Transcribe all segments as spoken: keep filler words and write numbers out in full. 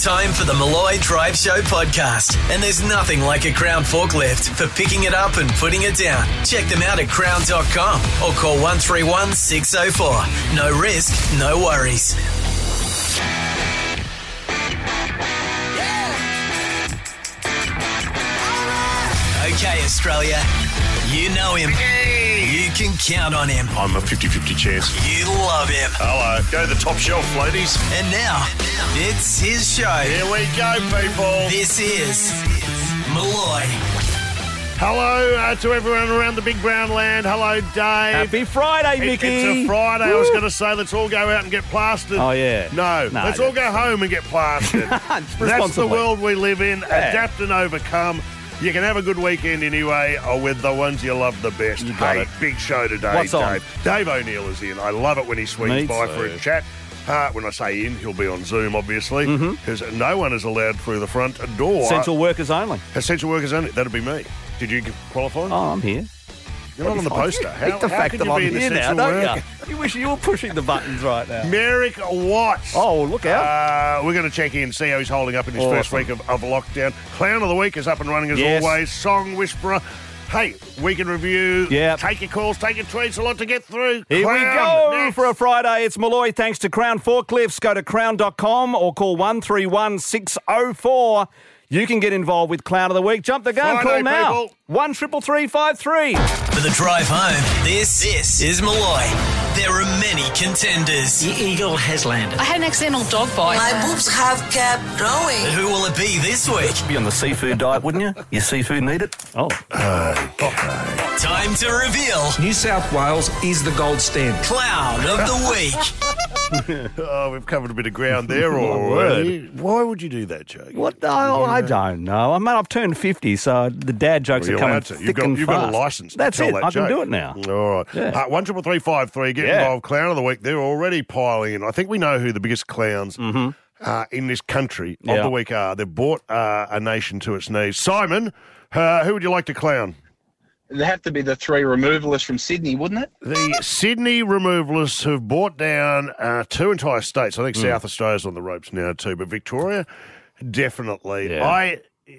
Time for the Malloy Drive Show podcast. And there's nothing like a Crown forklift for picking it up and putting it down. Check them out at crown dot com or call one three one six oh four. No risk, no worries. Okay, Australia, you know him. You can count on him. I'm a fifty-fifty chance. You love him. Hello. Go to the top shelf, ladies. And now, it's his show. Here we go, people. This is Malloy. Hello uh, to everyone around the big brown land. Hello, Dave. Happy Friday, It- Mickey. It's a Friday. Woo. I was going to say, let's all go out and get plastered. Oh, yeah. No, No, let's no. all go home and get plastered. That's the Responsibly. world we live in. Yeah. Adapt and overcome. You can have a good weekend anyway, or with the ones you love the best. You got hey, it. big show today, What's on? Dave. Dave O'Neill is in. I love it when he swings Me by too. for a chat. Uh, when I say in, he'll be on Zoom, obviously, because no one is allowed through the front door. Mm-hmm. Essential workers only. Essential workers only. That'd be me. Did you qualify? Oh, I'm here. You're not on the poster. How, Hate the how fact could that you I'm be an here now, essential don't worker? you? You wish you were pushing the buttons right now. Merrick Watts. Oh, look out. Uh, we're going to check in, see how he's holding up in his first Awesome. week of, of lockdown. Clown of the Week is up and running as Yes. always. Song Whisperer. Hey, weekend review. Yep. Take your calls, take your tweets, a lot to get through. Here we Clown, go next. for a Friday. It's Malloy thanks to Crown Forklifts. Go to crown dot com or call one three one six oh four. You can get involved with Clown of the Week. Jump the gun. Friday, Call now. people. one triple three five three. For the drive home, this, this is Malloy. There are many contenders. The eagle has landed. I had an accidental dog bite. My boobs have kept growing. Who will it be this week? Be on the seafood diet, wouldn't you? Your seafood need it. Oh, Time to reveal New South Wales is the gold standard. Clown of the Week. Oh, we've covered a bit of ground there My already. Why would you do that, Joe? what? Oh, I don't know. I mean, I've turned fifty, so the dad jokes Well, are you're coming allowed to. thick You've got, and you've got a fast. license. to That's tell it. That I can joke. do it now. All right. Yeah. Uh, one triple three five three. Get Yeah. involved. Clown of the Week. They're already piling in. I think we know who the biggest clowns uh, in this country of Yeah. the week are. They've brought uh, a nation to its knees. Simon, uh, who would you like to clown? It'd have to be the three removalists from Sydney, wouldn't it? The Sydney removalists have brought down uh, two entire states. I think Hmm. South Australia's on the ropes now too, but Victoria, definitely. Yeah. I,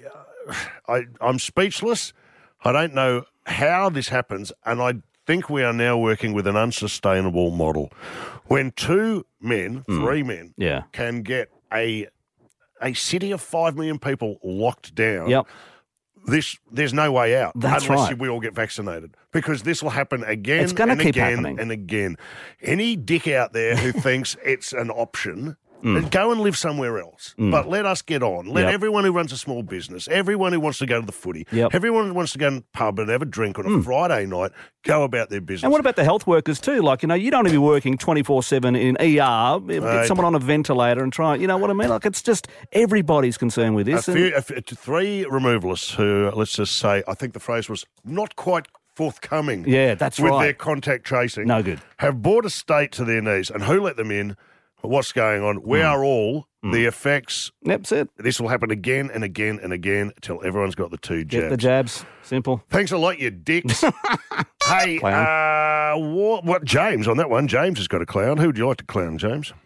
I, I'm speechless. I don't know how this happens, and I think we are now working with an unsustainable model. When two men, three men, Hmm. Yeah. can get a a city of five million people locked down. Yep. This, there's no way out That's unless right. we all get vaccinated, because this will happen again It's gonna and keep again happening. and again. Any dick out there who thinks it's an option, Mm. then go and live somewhere else. But let us get on. Let Yep. everyone who runs a small business, everyone who wants to go to the footy, Yep. everyone who wants to go to the pub and have a drink on a Friday night, go about their business. And what about the health workers too? Like, you know, you don't want to be working twenty-four seven in E R, get Right. someone on a ventilator and try, you know what I mean? Like, it's just everybody's concerned with a this. and- few, a few, three removalists who, let's just say, I think the phrase was not quite forthcoming. Yeah, that's with right. their contact tracing. No good. Have brought a state to their knees. And who let them in? What's going on? We Mm. are all the effects. Yep, that's it. This will happen again and again and again until everyone's got the two jabs. Get the jabs. Simple. Thanks a lot, you dicks. Hey, Clown. uh, what, what, James, on that one, James has got a clown. Who would you like to clown, James?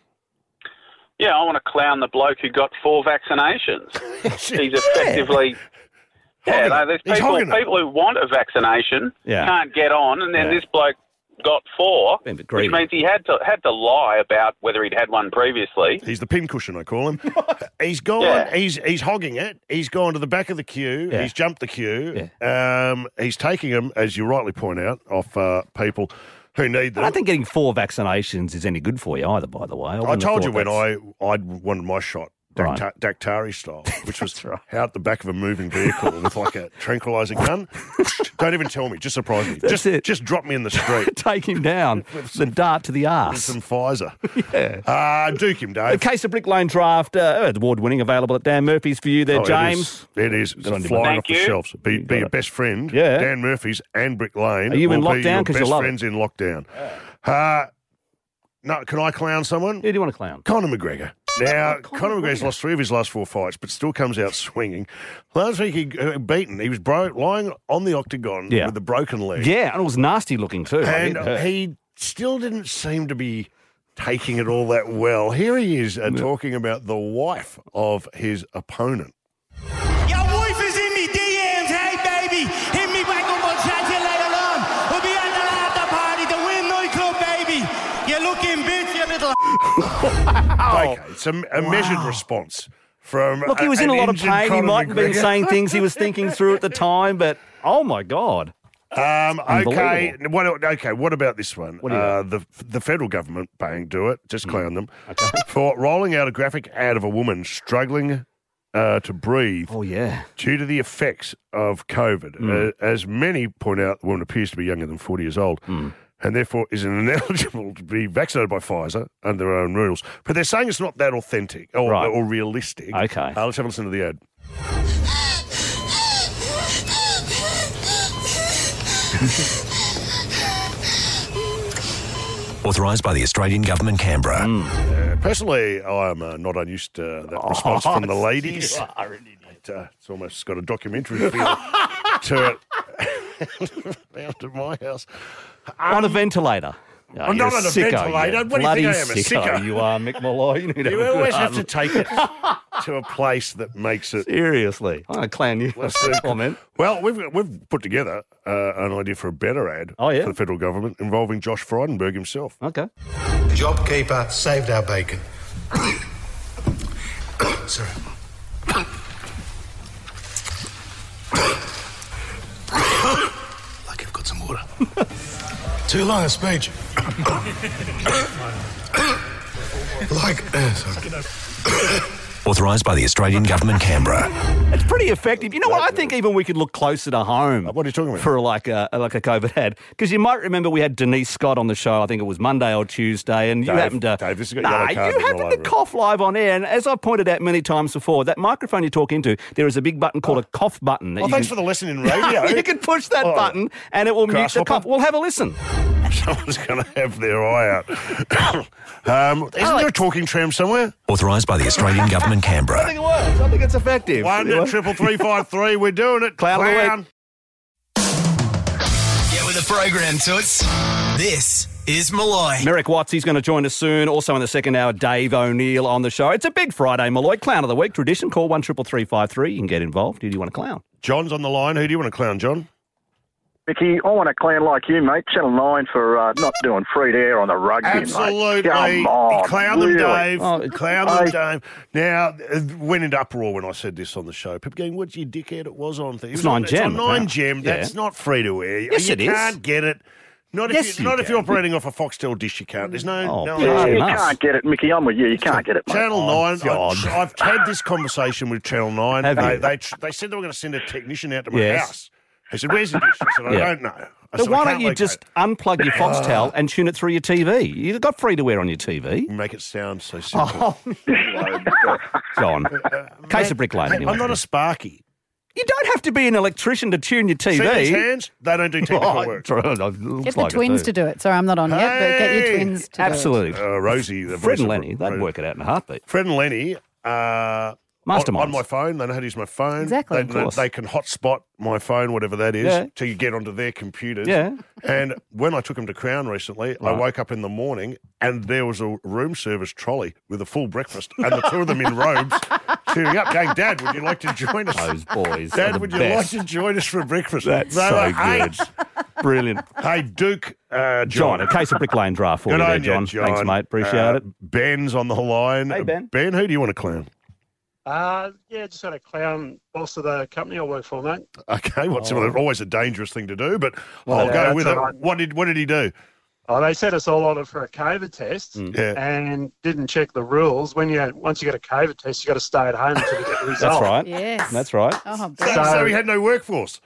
Yeah, I want to clown the bloke who got four vaccinations. He's effectively... Yeah, Hogging no, it. there's He's people, hogging it. people who want a vaccination Yeah. can't get on, and then Yeah. this bloke got four, Been a bit which greedy. means he had to had to lie about whether he'd had one previously. He's the pincushion, I call him. He's gone. Yeah. He's he's hogging it. He's gone to the back of the queue. Yeah. He's jumped the queue. Um, he's taking them, as you rightly point out, off uh, people who need them. I don't think getting four vaccinations is any good for you either, by the way. I wouldn't have told you thought when that's- I I wanted my shot. Right. Daktari Daktari style, which was That's right. out the back of a moving vehicle with like a tranquilizer gun. Don't even tell me. Just surprise me. That's just, it. just drop me in the street. Take him down. The dart to the With arse. some Pfizer. Yeah. Uh, Duke him, A Dave. case of Brick Lane Draft, uh, award-winning, available at Dan Murphy's for you there, Oh, James. It is. It is. Good on It's you, flying mate. off the Thank you. shelves. Be, be got your it. best friend, Yeah. Dan Murphy's and Brick Lane. Are you in will be lockdown? your 'Cause you best love it. friends in lockdown. Uh, no, can I clown someone? Who do you want to clown? Conor McGregor. Now, Oh, Conor Conor McGregor's McGregor. lost three of his last four fights, but still comes out swinging. Last week he uh, beaten. He was bro- lying on the octagon Yeah. with a broken leg. Yeah, and it was nasty looking too. And I hit her. he still didn't seem to be taking it all that well. Here he is uh, talking about the wife of his opponent. Your wife is in me D Ms, hey baby, hit me back up, I'll chat to you later on. We'll be at the after party, the Win nightclub, baby. You looking bitch, you little. Okay, it's a, a wow. measured response from. Look, he was a, in a lot of injured pain. Conor He mightn't have been McGregor. saying things he was thinking through at the time, but oh my God. Um, okay, what, okay. What about this one? What do you uh, the the federal government paying do it, just clown them, Okay. for rolling out a graphic ad of a woman struggling uh, to breathe. Oh yeah. Due to the effects of COVID. Mm. Uh, as many point out, the woman appears to be younger than forty years old. Mm. And therefore is ineligible to be vaccinated by Pfizer under their own rules. But they're saying it's not that authentic or, Right. or realistic. Okay. Uh, let's have a listen to the ad. Authorised by the Australian Government, Canberra. Mm. Uh, personally, I'm uh, not unused to that Oh, response from the ladies. you are, isn't it? It, uh, it's almost got a documentary feel to it. Down to my house. On a ventilator. Oh, I'm you're not on a sicko, ventilator. you What do you think I am, a sicko? sicko? You are, Mick Malloy. You, need to You have a always good have to hard take it to a place that makes it. Seriously. I'm going to clown you. Let's see. Comment. Well, we've we've put together uh, an idea for a better ad Oh, yeah? for the federal government involving Josh Frydenberg himself. Okay. JobKeeper saved our bacon. Sorry. Like I've got some water. Too long a speech. like, uh, sorry. Authorised by the Australian Government, Canberra. It's pretty effective. You know what? I think even we could look closer to home. What are you talking about? For like a like a COVID ad, because you might remember we had Denise Scott on the show. I think it was Monday or Tuesday, and you Dave, happened to Dave, this has got nah, yellow card you written all happened to over it. cough live on air. And as I pointed out many times before, that microphone you talk into, there is a big button called a cough button. that Well, you thanks can- for the lesson in radio. you can push that Oh. button, and it will mute the Grasshopper? cough. We'll have a listen. Someone's going to have their eye out. um, isn't there a talking tram somewhere? Authorised by the Australian Government, I Canberra. think it works. I think it's effective. One triple three five three. We're doing it. Clown of the week. Get with the program, Toots. This is Malloy. Merrick Watts, he's going to join us soon. Also in the second hour, Dave O'Neill on the show. It's a big Friday, Malloy. Clown of the week tradition. Call one triple three five three. You can get involved. Who do you want to clown? John's on the line. Who do you want to clown, John? Mickey, I want to clown like you, mate. Channel nine for uh, not doing free to air on the rugby, Absolutely. mate. Come on, Clown them, really. Dave. Oh, Clown them, I- Dave. Now, it went into uproar when I said this on the show. People going, what's your dickhead? It was on. It was Nine on, Gem, It's on Nine apparently. Gem. Yeah. That's not free to air. Yes, you it is. can't get it. Not if, Yes, you, you not if can. you're operating off a Foxtel dish, you can't. There's no... Oh, no yeah, Yeah, you Nice. can't get it, Mickey. I'm with you. You can't get it, mate. Channel nine, God. I, I've had this conversation with Channel nine. Have They, you? they, tr- they said they were going to send a technician out to my Yes. house. They said, where's the dish? I said, I Yeah. don't know. I So said, I why can't don't you locate just it. unplug your Foxtel and tune it through your T V? You've got free to air on your T V. Make it sound so simple. Oh, John. Case of Brick Lane, Hey, anyway. I'm not a Sparky. You don't have to be an electrician to tune your T V. See these hands? They don't do technical Oh, work. true. It Get looks the like it twins too. to do it. Sorry, I'm not on yet, but get your Hey! twins to do Absolutely. Uh, Rosie, the Fred voice and of- Lenny, they'd work it out in a heartbeat. Fred and Lenny, uh, Masterminds. on, on my phone, they know how to use my phone. Exactly. They, Of course. they can hotspot my phone, whatever that is, Yeah. till you get onto their computers. Yeah. And when I took them to Crown recently, I Right. woke up in the morning and there was a room service trolley with a full breakfast and the two of them in robes tuning up, going, Dad, would you like to join us? Those boys. are Dad, the would you best. like to join us for breakfast? That's They so were good. eight. Brilliant. Hey, Duke, uh, John, John. a case of Brick Lane draft for Good you there, on you, John. John. Thanks, mate. Appreciate Uh, it. Ben's on the line. Hey, Ben. Ben, who do you want to clown? Uh, yeah, just had a clown boss of the company I work for, mate. Okay, what's Oh. always a dangerous thing to do, but Well, I'll yeah, go that's with it. all right. What did what did he do? Oh, they set us all on it for a COVID test Yeah. and didn't check the rules. When you once you get a COVID test, you got to stay at home until you get the result. That's right. Yes. That's right. Oh, So, Ben. so he had no workforce.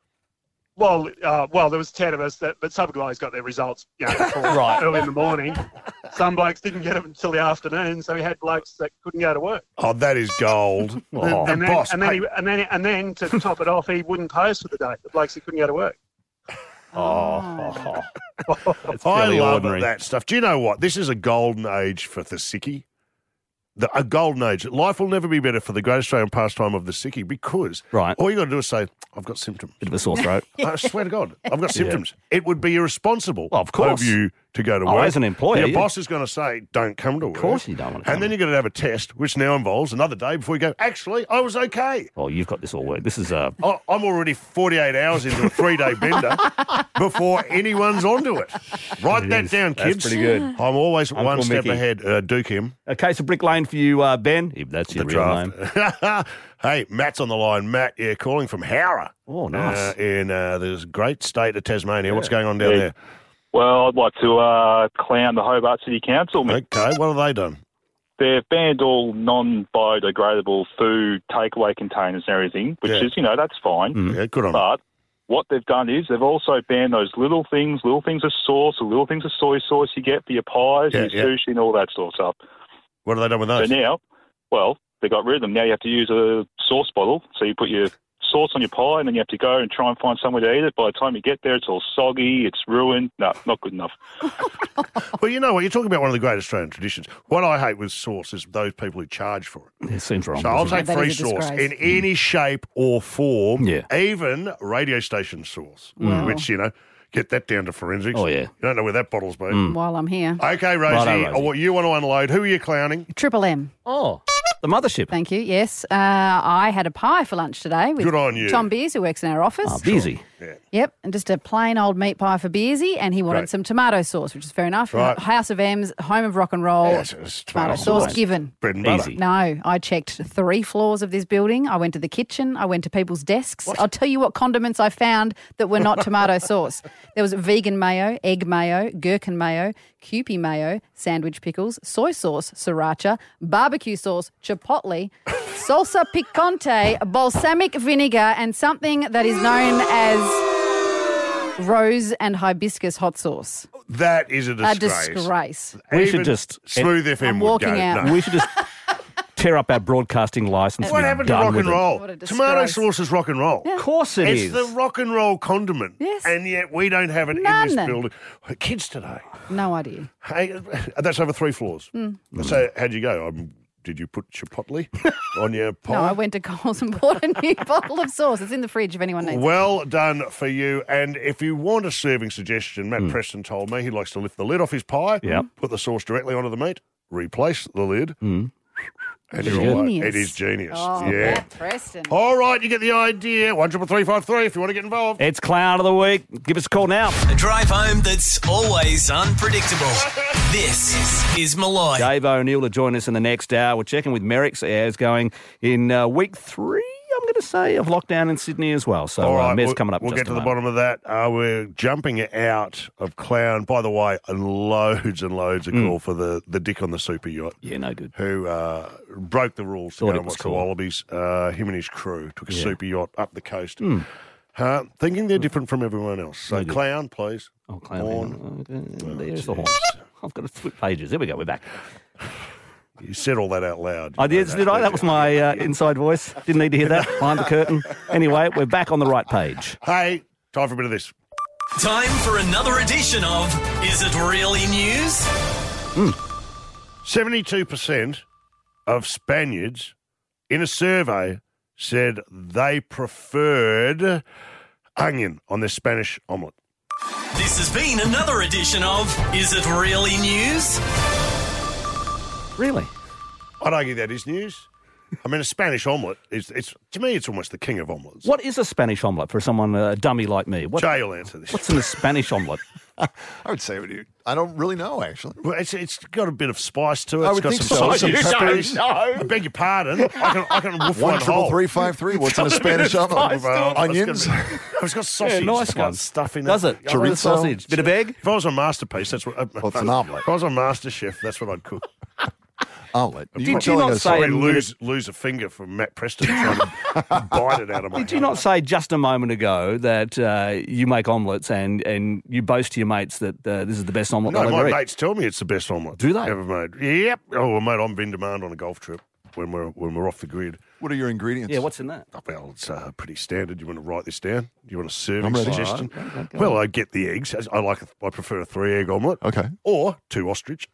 Well, uh, well, there was ten of us, that, but some guys got their results, you know, before, Right. early in the morning. Some blokes didn't get them until the afternoon, so we had blokes that couldn't go to work. Oh, that is gold. The, Oh. the and then, boss. and then, hey, he, and then, and then to top it off, he wouldn't post for the day. The blokes that couldn't go to work. Oh, that's I fairly love ordinary. that stuff. Do you know what? This is a golden age for the sickie. The, a golden age. Life will never be better for the great Australian pastime of the sickie because Right. all you got to do is say, I've got symptoms. Bit of a sore throat. I swear to God, I've got symptoms. It would be irresponsible Well, of course. of you to go to Oh, work. as an employer, Your yeah. boss is going to say, don't come to work. Of course you don't want to come. And then you're going to have a test, which now involves another day before you go, actually, I was okay. Oh, you've got this all worked. This is uh, I- I'm already forty-eight hours into a three-day bender before anyone's onto it. Write It that is. down, That's kids. pretty good. I'm always Uncle one step Mickey. ahead. Uh, Duke him. a case of Brick Lane for you, uh, Ben. If that's your The real draft. name. Hey, Matt's on the line. Matt, yeah, calling from Howrah. Oh, nice. Uh, in uh, this great state of Tasmania. What's going on down Yeah. there? Well, I'd like to uh, clown the Hobart City Council. mate. Okay, what have they done? They've banned all non-biodegradable food takeaway containers and everything, which Yeah. is, you know, that's fine. Mm. Yeah, good on But what they've done is they've also banned those little things, little things of sauce, or little things of soy sauce you get for your pies Yeah, and your yeah. sushi and all that sort of stuff. What have they done with those? So now, well, they got rid of them. Now you have to use a sauce bottle. So you put your sauce on your pie and then you have to go and try and find somewhere to eat it. By the time you get there, it's all soggy, it's ruined. No, not good enough. Well, you know what? You're talking about one of the great Australian traditions. What I hate with sauce is those people who charge for it. It seems wrong. So I'll doesn't take it? free That is a sauce disgrace. in any shape or form, Yeah. even radio station sauce, Wow. which, you know, get that down to forensics. Oh, yeah. You don't know where that bottle's been. While I'm here. Okay, Rosie, Righto, Rosie. what you want to unload? Who are you clowning? Triple M. Oh, the mothership. Thank you. Yes. Uh, I had a pie for lunch today with Good on you. Tom Beers, who works in our office. Oh, busy. Yeah. Yep, and just a plain old meat pie for Beersy, and he wanted Great. some tomato sauce, which is fair enough. Right. House of M's, home of rock and roll, Yes, it's tomato tomato sauce sauce. given. Bread and butter. Easy. No, I checked three floors of this building. I went to the kitchen. I went to people's desks. I'll tell you what condiments I found that were not tomato sauce. There was vegan mayo, egg mayo, gherkin mayo, Kewpie mayo, sandwich pickles, soy sauce, sriracha, barbecue sauce, chipotle, salsa picante, balsamic vinegar, and something that is known as rose and hibiscus hot sauce. That is a A disgrace. disgrace. We Even should just- Smooth F M I'm would walking go. out. No. We should just tear up our broadcasting license. What and be happened to done rock with and it. roll? What a Tomato disgrace. sauce is rock and roll. Of course it it's is. the rock and roll condiment. Yes. And yet we don't have it in None. this building. Kids today. No idea. Hey, that's over three floors. Hmm. So how'd you go? Um, did you put chipotle on your pie? No, I went to Coles and bought a new bottle of sauce. It's in the fridge if anyone needs it. Well done for you. And if you want a serving suggestion, Matt Preston told me he likes to lift the lid off his pie, Hmm. Yep. put the sauce directly onto the meat, replace the lid, Mm. and you're all right. Genius. It is genius. Oh, yeah. Matt Preston. All right, you get the idea. One triple three five three if you want to get involved. It's Clown of the Week. Give us a call now. A drive home that's always unpredictable. This is Malloy. Dave O'Neill to join us in the next hour. We're checking with Merrick. See how it's going in uh, week three, I'm going to say, of lockdown in Sydney as well. So All right, uh, Mez we'll, coming up. We'll just get to a the moment. bottom of that. Uh, we're jumping out of Clown. By the way, and loads and loads of Mm. call for the, the dick on the super yacht. Yeah, no good. Who uh, broke the rules to Thought go it and was watch the cool. Wallabies. Uh, him and his crew took a Yeah. super yacht up the coast. Mm. Uh, thinking they're different from everyone else. So, No good. Clown, please. Oh, Clown. Horn. Okay. There's the horn. I've got to flip pages. There we go. We're back. You said all that out loud. I did, did I? That was my uh, inside voice. Didn't need to hear that behind the curtain. Anyway, we're back on the right page. Hey, time for a bit of this. Time for another edition of Is It Really News? seventy-two percent of Spaniards in a survey said they preferred onion on their Spanish omelette. This has been another edition of Is It Really News? Really? I'd argue that is news. I mean, a Spanish omelette is, it's to me, it's almost the king of omelettes. What is a Spanish omelette for someone, a dummy like me? What, Jay will answer this. What's in a Spanish omelette? I would say what you. I don't really know, actually. Well, it's, it's got a bit of spice to it. I It's would got think some so. salt, some You don't peppers. know. I beg your pardon. I can, I can woof One one triple whole. three five three. What's in a Spanish omelet? Well, Onions. It's got, it's got sausage. Yeah, nice it's got one. stuff in Does it. it? Chorizo. Sausage. Bit of egg? If I was on Masterpiece, that's what. Uh, Well, it's an omelette. If I was on MasterChef, that's what I'd cook. Omelette. Did you telling not us- say Sorry, a minute- lose lose a finger from Matt Preston trying to bite it out of my Did you hand. not say just a moment ago that uh, you make omelettes and, and you boast to your mates that uh, this is the best omelette No, they'll my ever eat? mates tell me it's the best omelette. Do they? Ever made. Yep. Oh, well, mate, I'm in demand on a golf trip when we're when we're off the grid. What are your ingredients? Yeah, what's in that? Oh, well, it's uh, pretty standard. You want to write this down? Do you want a serving I'm ready. suggestion? All right, okay, go Well, on. I get the eggs. I like. A, I prefer a three egg omelette. Okay. Or two ostrich.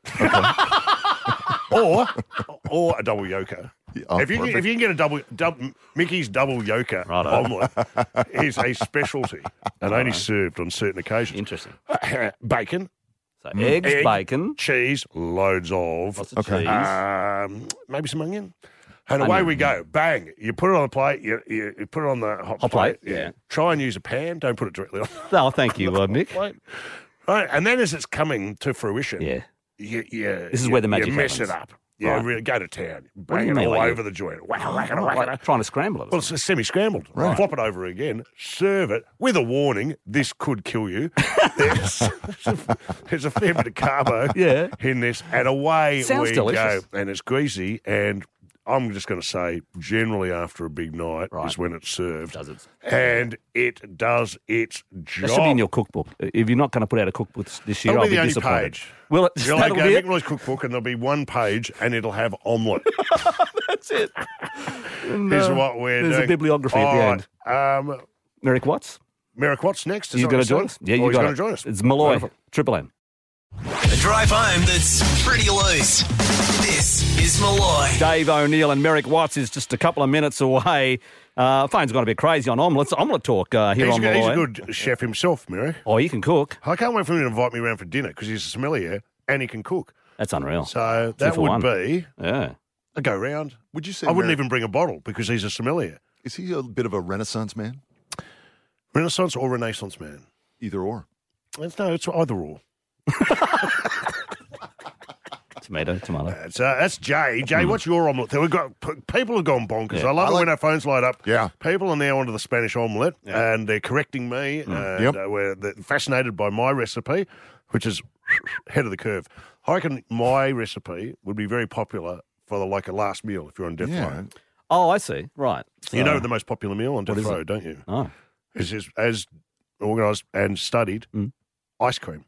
or or a double yolker. Yeah, oh, if you can, perfect. if you can get a double, double Mickey's double yolker Righto. omelette is a specialty and only served on certain occasions. Interesting. Bacon, So eggs, Egg, bacon. cheese, loads of. Lots of Okay. cheese. Um, maybe some onion. And Onion. away we go. Bang. You put it on the plate. You, you, you put it on the hot, Hot plate, Yeah. yeah. Try and use a pan. Don't put it directly on. Oh, thank you, uh, Mick. Plate. Right. And then as it's coming to fruition, Yeah. you, you, This is you, where the magic you mess happens. it up. Yeah, Right. really go to town. What do Bang you it mean, all like over you- the joint. Whack it, whack it, Oh, whack like it. trying to scramble it. Well, it's semi-scrambled. Right. Flop it over again. Serve it with a warning. This could kill you. There's, there's a fair bit of carbo Yeah. in this, and away Sounds we delicious. go. And it's greasy, and I'm just going to say, generally after a big night is when it's served. Does it? And it does its job. That should be in your cookbook. If you're not going to put out a cookbook this year, That'll I'll be be the only disappointed. page. Will it? You'll That'll go be Mick it? Roy's cookbook, and there'll be one page, and it'll have omelette. That's it. And, Here's uh, what we're there's doing. a bibliography at the All end. right, Um, Merrick Watts? Merrick Watts next. Is He's that going what to join I us? said? Yeah, Oh, you he's got going it. to join us. It's Malloy, Wonderful. Triple M. A drive home that's pretty loose. This is Malloy. Dave O'Neill and Merrick Watts is just a couple of minutes away. Uh, phone's gone a bit crazy on omelettes. Omelette talk uh, here He's, on a, he's Malloy. a good chef himself, Mary. Oh, he can cook. I can't wait for him to invite me around for dinner because he's a sommelier and he can cook. That's unreal. So Two that for would one. be Yeah. a go round. Would you say I wouldn't Merrick- even bring a bottle because he's a sommelier. Is he a bit of a Renaissance man? Renaissance or Renaissance man? Either or. It's, no, it's either or. Tomato, tomato. That's, uh, that's Jay. Jay, what's your omelette? We've got p- people have gone bonkers. Yeah. I love I it like- when our phones light up. Yeah. People are now onto the Spanish omelette, and they're correcting me. And, Yep. uh, we're they're fascinated by my recipe, which is head of the curve. I reckon my recipe would be very popular for the, like a last meal if you're on death Yeah. row. Oh, I see. Right. You So- know the most popular meal on death is row, it? don't you? Oh. Is is as organised and studied Mm. ice cream.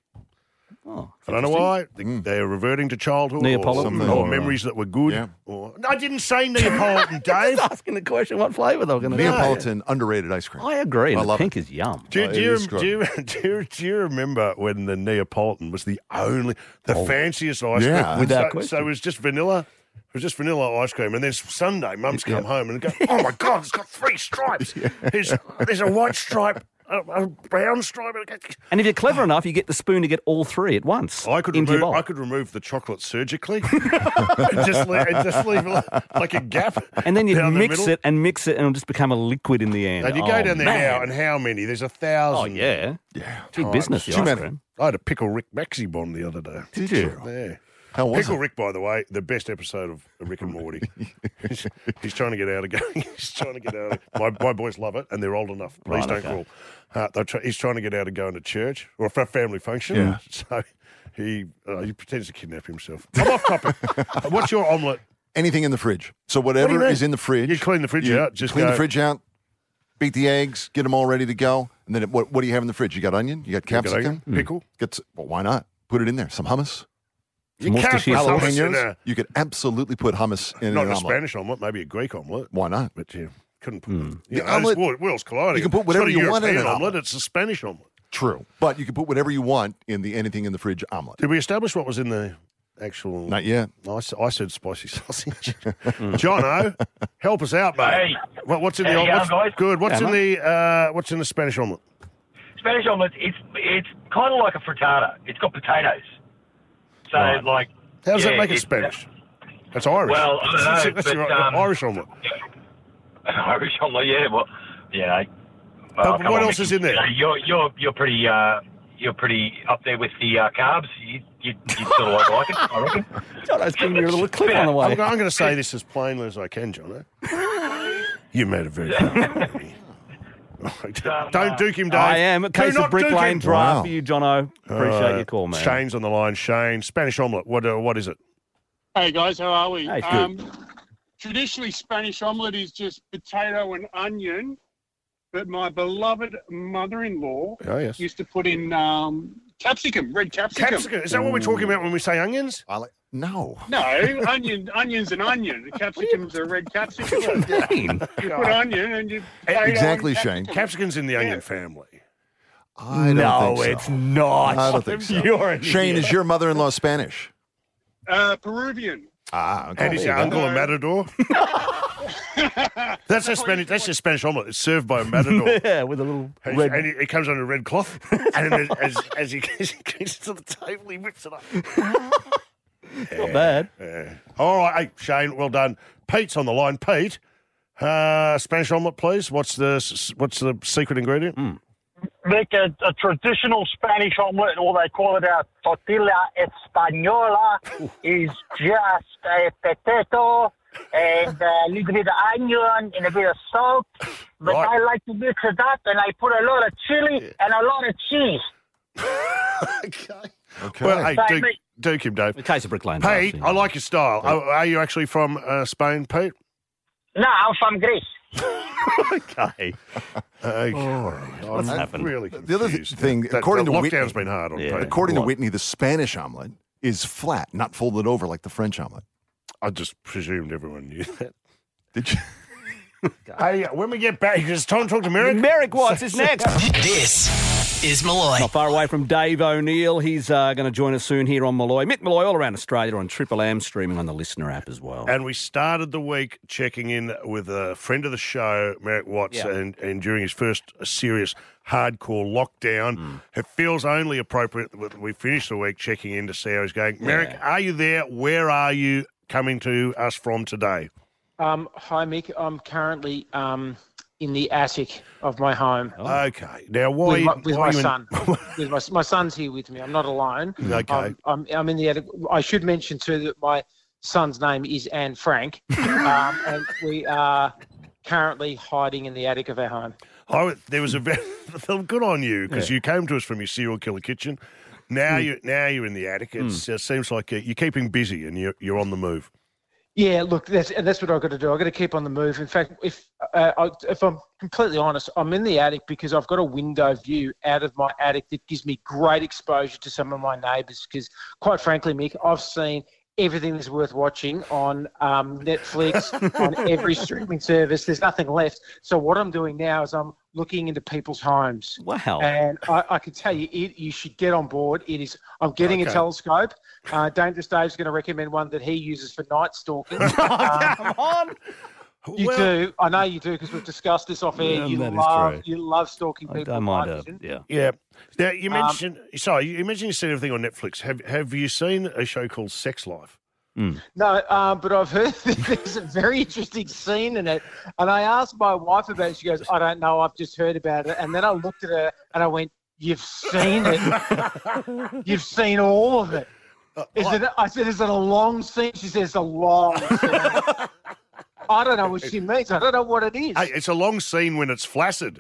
Oh, I don't know why. They, they're reverting to childhood Neapolitan or, or or- memories that were good. Yeah. Or, no, I didn't say Neapolitan, Dave. Just asking the question what flavour they were going to Neapolitan, underrated ice cream. I agree. I The love pink is yum. Do, Oh, do, it you, is do, you, do, you, do you remember when the Neapolitan was the only, the fanciest ice Yeah. cream? Without so, question. so it was just vanilla. It was just vanilla ice cream. And then Sunday, Mum's come home and go, oh, my God, it's got three stripes. There's, there's a white stripe, a, a brown stripe. And it- And if you're clever enough, you get the spoon to get all three at once. I could into your remove, bowl. I could remove the chocolate surgically and just leave, and just leave it like a gap. And then you down the mix middle. it and mix it and it'll just become a liquid in the end. And you Oh, go down there man. now, and how many? There's a Oh, thousand. yeah. Yeah. Big times. business, the Too ice many. cream. I had a pickle Rick Maxi Bond the other day. Did you? Yeah. How was Pickle it? Rick, by the way, the best episode of Rick and Morty. he's, he's trying to get out of going. He's trying to get out. Of, my my boys love it, and they're old enough. Please Right, don't okay. call. Uh, they're try, he's trying to get out of going to church or for a family function. Yeah. So he uh, he pretends to kidnap himself. I'm off topic. Uh, What's your omelette? Anything in the fridge. So What do you whatever mean? is in the fridge. You clean the fridge you out, just clean go- the fridge out, beat the eggs, get them all ready to go. And then it, what, what do you have in the fridge? You got onion? You got got capsicum? onion, pickle? Get, s- well, why not? Put it in there. Some hummus. You Some can't Worcestershire put sauce. hummus in Jalapenos. a, You could absolutely put hummus in not an a omelet. Spanish omelette, maybe a Greek omelette. Why not? But yeah, couldn't put Hmm. yeah, The omelette- it's worlds colliding. You can put It's whatever not a you want in European an omelette. omelette. It's a Spanish omelette. True. But you can put whatever you want in the anything in the fridge omelet. Did we establish what was in the actual? Not yet. I, s- I said spicy sausage. Jono, help us out, mate. Hey. What, what's in How the you going, what's, guys? Good. What's Yeah, in the uh, what's in the Spanish omelette? Spanish omelette, it's it's kind of like a frittata. It's got potatoes. So, Right. like... How does yeah, that make it it's- Spanish? That's Irish. Well, I don't know, That's, that's but, your- um, Irish omelette. Irish omelette, yeah, well, you know... But oh, come what on, else Mickey. is in there? You know, You're, you're, you're pretty... Uh, you're pretty up there with the uh, carbs. You, you, you sort of like, like it, I reckon. Jono's giving you a little clip on the way. I'm, I'm going to say this as plainly as I can, Jono. You made it very clear. Don't duke him, Dave. I am. A Do case not of Brick duke Lane him. Drive Wow. for you, Jono. Appreciate Uh, your call, man. Shane's on the line. Shane, Spanish omelette. What uh, what is it? Hey guys, how are we? Hey, good. um, traditionally, Spanish omelette is just potato and onion, but my beloved mother-in-law Oh yes. used to put in um, capsicum, red capsicum. Capsicum. Is that what we're talking about when we say onions? I like no. No, onion, onion's an onion. Capsicum's a red capsicum. Mean. You put onion and you potato Exactly, and Shane. capsicum. Capsicum's in the Yeah. onion family. I don't No, think so. it's not. I don't think so. You're an Shane, idiot. is your mother-in-law Spanish? Uh, Peruvian. Ah, okay. And is There your you uncle go. a matador? That's a Spanish. That's a Spanish omelette. It's served by a matador. Yeah, with a little and, red. and it comes on a red cloth. And then as, as, he, as he gets to the table, he whips it up. It's not bad. Yeah. All right, hey, Shane, well done. Pete's on the line. Pete, uh, Spanish omelette, please. What's the what's the secret ingredient? Mm. Make a, a traditional Spanish omelette, or they call it a tortilla española, is just a potato and a little bit of onion and a bit of salt. But Right. I like to mix it up, and I put a lot of chili and a lot of cheese. Okay. Okay. Well, hey, Sorry, Duke, mate. Duke him, Dave. The case of Brick Lane. Pete, I like your style. Are, are you actually from uh, Spain, Pete? No, I'm from Greece. Okay. Okay. What's I'm happened? really The other confused. thing, That- according the to lockdown's Whitney, been hard on Yeah. Pete. according to What? Whitney, the Spanish omelette is flat, not folded over like the French omelette. I just presumed everyone knew that. Did you? Hey, when we get back, it's time to talk to Merrick. Merrick Watts is next. This is Malloy. Not far away from Dave O'Neill. He's uh, going to join us soon here on Malloy. Mick Malloy all around Australia on Triple M, streaming on the Listener app as well. And we started the week checking in with a friend of the show, Merrick Watts, Yeah. and, and during his first serious hardcore lockdown. Mm. It feels only appropriate that we finish the week checking in to see how he's going. Merrick, are you there? Where are you coming to us from today? Um, hi, Mick. I'm currently um, in the attic of my home. Okay. Now, why With my, you- with why my you in- son. with my, my son's here with me. I'm not alone. Okay. I'm, I'm, I'm in the attic. I should mention, too, that my son's name is Anne Frank, um, and we are currently hiding in the attic of our home. Oh, there was a very good on you because Yeah. you came to us from your serial killer kitchen. Now you now you're in the attic. It Mm. uh, seems like uh, you're keeping busy and you're you're on the move. Yeah, look, that's and that's what I've got to do. I've got to keep on the move. In fact, if uh, I, if I'm completely honest, I'm in the attic because I've got a window view out of my attic that gives me great exposure to some of my neighbours. Because, quite frankly, Mick, I've seen everything that's worth watching on um, Netflix, on every streaming service. There's nothing left. So what I'm doing now is I'm looking into people's homes. Wow. And I, I can tell you, it, you should get on board. It is. I'm getting Okay. a telescope. Uh, Dangerous Dave's going to recommend one that he uses for night stalking. Come on. You Well- do. I know you do because we've discussed this off air. Yeah, you that is love true. you love stalking I people. don't with mind night it. vision. Yeah. Yeah. Now you Um, mentioned sorry, you mentioned you've seen everything on Netflix. Have Have you seen a show called Sex Life? No, um, but I've heard that there's a very interesting scene in it. And I asked my wife about it. She goes, I don't know. I've just heard about it. And then I looked at her and I went, you've seen it. You've seen all of it. Is it? I said, is it a long scene? She says, a long scene. I don't know what she means. I don't know what it is. Hey, it's a long scene when it's flaccid.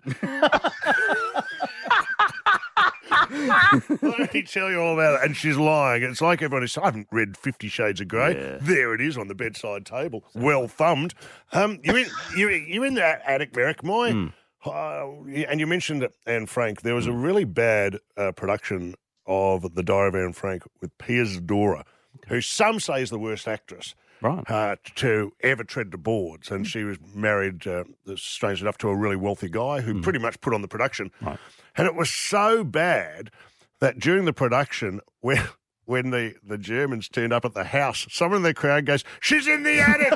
Let me tell you all about it. And she's lying. It's like everyone is. I haven't read Fifty Shades of Grey. Yeah. There it is on the bedside table, well thumbed. Um, you're in. You're, you're in the attic, Merrick. My, uh, and you mentioned Anne Frank. There was a really bad uh, production of The Diary of Anne Frank with Pia Zadora, who some say is the worst actress. Right. Uh, to ever tread the boards. And she was married, uh, strange enough, to a really wealthy guy who pretty much put on the production. Right. And it was so bad that during the production, when, when the, the Germans turned up at the house, someone in the crowd goes, she's in the attic!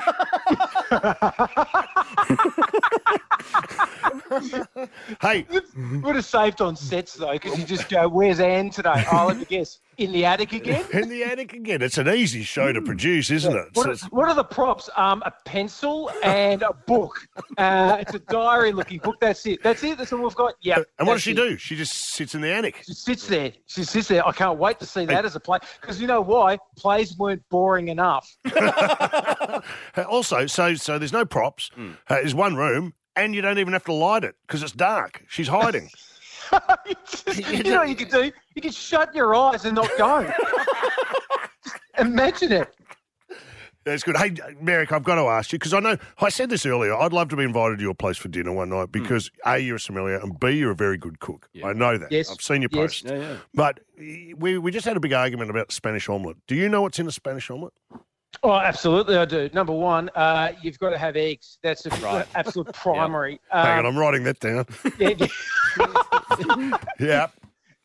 Hey. Would have saved on sets, though, because you just go, where's Anne today? Oh, let me guess. In the attic again? In the attic again. It's an easy show to produce, isn't it? What So are, it's- what are the props? Um, a pencil and a book. Uh, it's a diary-looking book. That's it. That's it. That's all we've got. Yeah. and what does she do? She just sits in the attic. She sits there. She sits there. I can't wait to see that as a play. Because you know why? Plays weren't boring enough. Uh, Also, so so there's no props. Uh, there's one room, and you don't even have to light it because it's dark. She's hiding. You know what you can do? You can shut your eyes and not go. Just imagine it. That's good. Hey, Merrick, I've got to ask you, because I know, I said this earlier, I'd love to be invited to your place for dinner one night because, A, you're a sommelier, and B, you're a very good cook. I know that. Yes. I've seen your Yes. posts. Yeah, yeah. But we, we just had a big argument about Spanish omelette. Do you know what's in a Spanish omelette? Oh, absolutely, I do. Number one, uh, you've got to have eggs. That's an absolute primary. Hang Um, on, I'm writing that down. yeah, Yeah.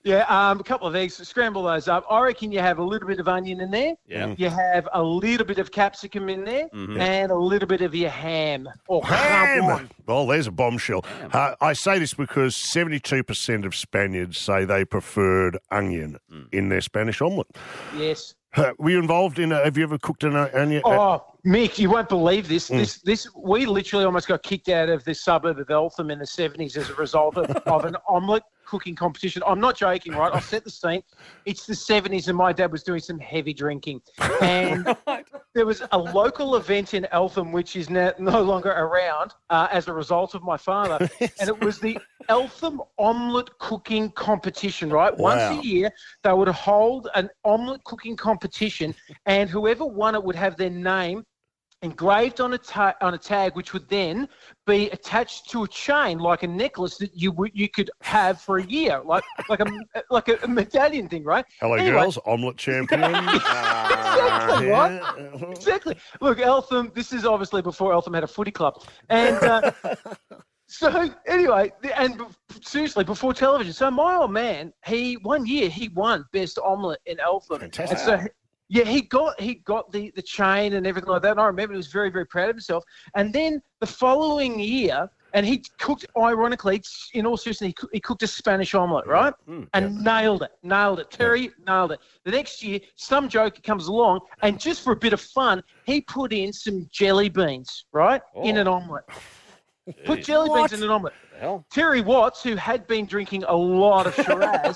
Yeah, um, a couple of eggs. Scramble those up. I reckon you have a little bit of onion in there. Yeah. You have a little bit of capsicum in there, Mhm. and a little bit of your ham or Ham! ham. Well, there's a bombshell. Uh, I say this because seventy-two percent of Spaniards say they preferred onion in their Spanish omelette. Yes. Uh, were you involved in a, have you ever cooked an onion? Oh, Mick, you won't believe this. Mm. This, this, we literally almost got kicked out of the suburb of Eltham in the seventies as a result of, of an omelette cooking competition. I'm not joking, right? I'll set the scene. It's the seventies, and my dad was doing some heavy drinking, and there was a local event in Eltham which is now no longer around uh, as a result of my father, and it was the Eltham omelette cooking competition. Right, Wow. once a year they would hold an omelette cooking competition, and whoever won it would have their name engraved on a ta- on a tag, which would then be attached to a chain like a necklace that you would you could have for a year, like like a like a medallion thing, right? Hello, Anyway, girls. Omelette champion. Exactly, right? Exactly. Look, Eltham, this is obviously before Eltham had a footy club. And uh, so, anyway, the- and b- seriously, before television. So my old man, he one year, he won Best Omelette in Eltham. Fantastic. And so, he- yeah, he got he got the, the chain and everything like that. And I remember he was very, very proud of himself. And then the following year, and he cooked, ironically, in all seriousness, he, coo- he cooked a Spanish omelette, right? And nailed it, nailed it. Terry nailed it. The next year, some joker comes along, and just for a bit of fun, he put in some jelly beans, right, in an omelette. Put jelly What? beans in an omelette. hell? Terry Watts, who had been drinking a lot of Shiraz,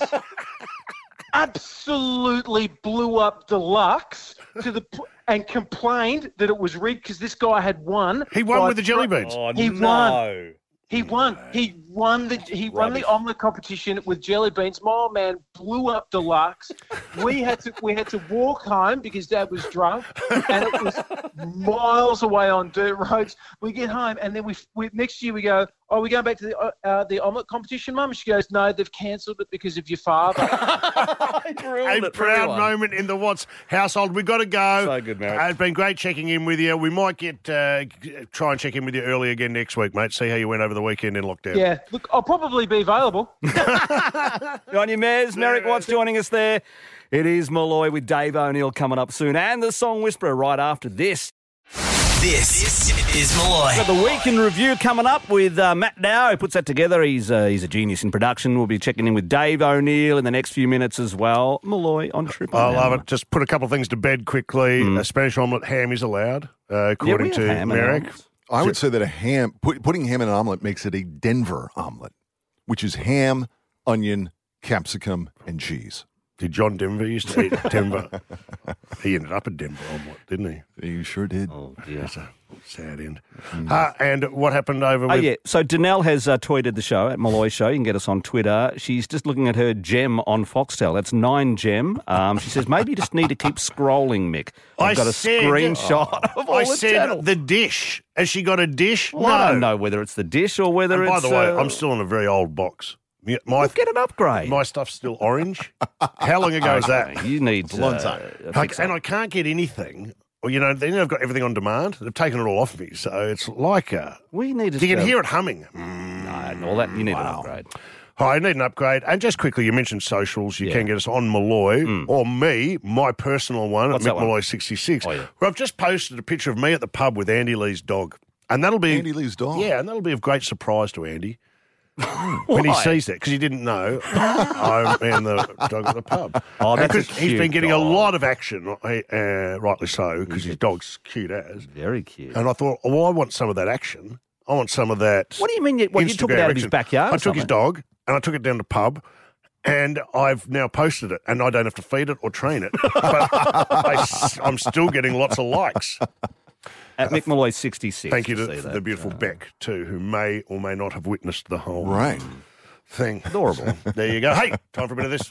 absolutely blew up Deluxe to the p- and complained that it was rigged because this guy had won. He won by with the jelly three- beans. Oh, He no. won. He won. He won the he won the omelette competition with jelly beans. My old man blew up Deluxe. We had to we had to walk home because Dad was drunk, and it was miles away on dirt roads. We get home, and then we, we next year we go. Oh, we going back to the uh, uh, the omelette competition, Mum? She goes, no, they've cancelled it because of your father. A proud moment in the Watts household. We've got to go. So good, Merrick. Uh, it's been great checking in with you. We might get uh, g- try and check in with you early again next week, mate. See how you went over the weekend in lockdown. Yeah, look, I'll probably be available. Good on you, Mez. Merrick Watts joining us there. It is Malloy with Dave O'Neill coming up soon, and the Song Whisperer right after this. This is Malloy. Got the week in review coming up with uh, Matt Dow, who puts that together. He's uh, he's a genius in production. We'll be checking in with Dave O'Neill in the next few minutes as well. Malloy on Triple I M. love it. Just put a couple of things to bed quickly. A Spanish omelette ham is allowed, uh, according Mm. we have to ham and Merrick. omelets. I would say that a ham, put, putting ham in an omelet makes it a Denver omelet, which is ham, onion, capsicum, and cheese. Did John Denver used to eat Denver? He ended up a Denver omelette, didn't he? You sure did. Oh, dear. That's a sad end. Uh, and what happened over Oh, with... yeah. So Danelle has uh, tweeted the show at Malloy Show. You can get us on Twitter. She's just looking at her gem on Foxtel. That's nine gem. Um, she says, maybe you just need to keep scrolling, Mick. I've I got a said- screenshot of all I the said channels. the dish. Has she got a dish? Well, I don't know whether it's the dish or whether And by it's... the way, uh, I'm still in a very old box. Yeah, My, Well, get an upgrade. My stuff's still orange. How long ago is that? Okay, you need a long uh, time. a Like, fix and up. I can't get anything. Well, you know, then I've got everything on demand. They've taken it all off me, so it's like a. We need to. You can go- hear it humming. No, and all that. You need an upgrade. Oh, I need an upgrade. And just quickly, you mentioned socials. You Yeah. can get us on Malloy or me, my personal one What's at that Mick one? Malloy sixty-six. Oh, yeah. Where I've just posted a picture of me at the pub with Andy Lee's dog. And that'll be. Andy Lee's dog? Yeah, and that'll be of great surprise to Andy. When he Why? sees that, because he didn't know I'm and the dog at the pub. Oh, And that's a 'cause he's cute been getting dog. a lot of action, uh, rightly so, because his dog's cute as. Very cute. And I thought, oh, well, I want some of that action. I want some of that. What do you mean? You, what, you took it Instagram out of his action. backyard? I or took his something? dog and I took it down to the pub, and I've now posted it, and I don't have to feed it or train it, but I, am still getting lots of likes. At Mick Malloy sixty-six. Thank you to to see the that. beautiful Beck too, who may or may not have witnessed the whole Right. thing. Adorable. So, there you go. Hey, time for a bit of this.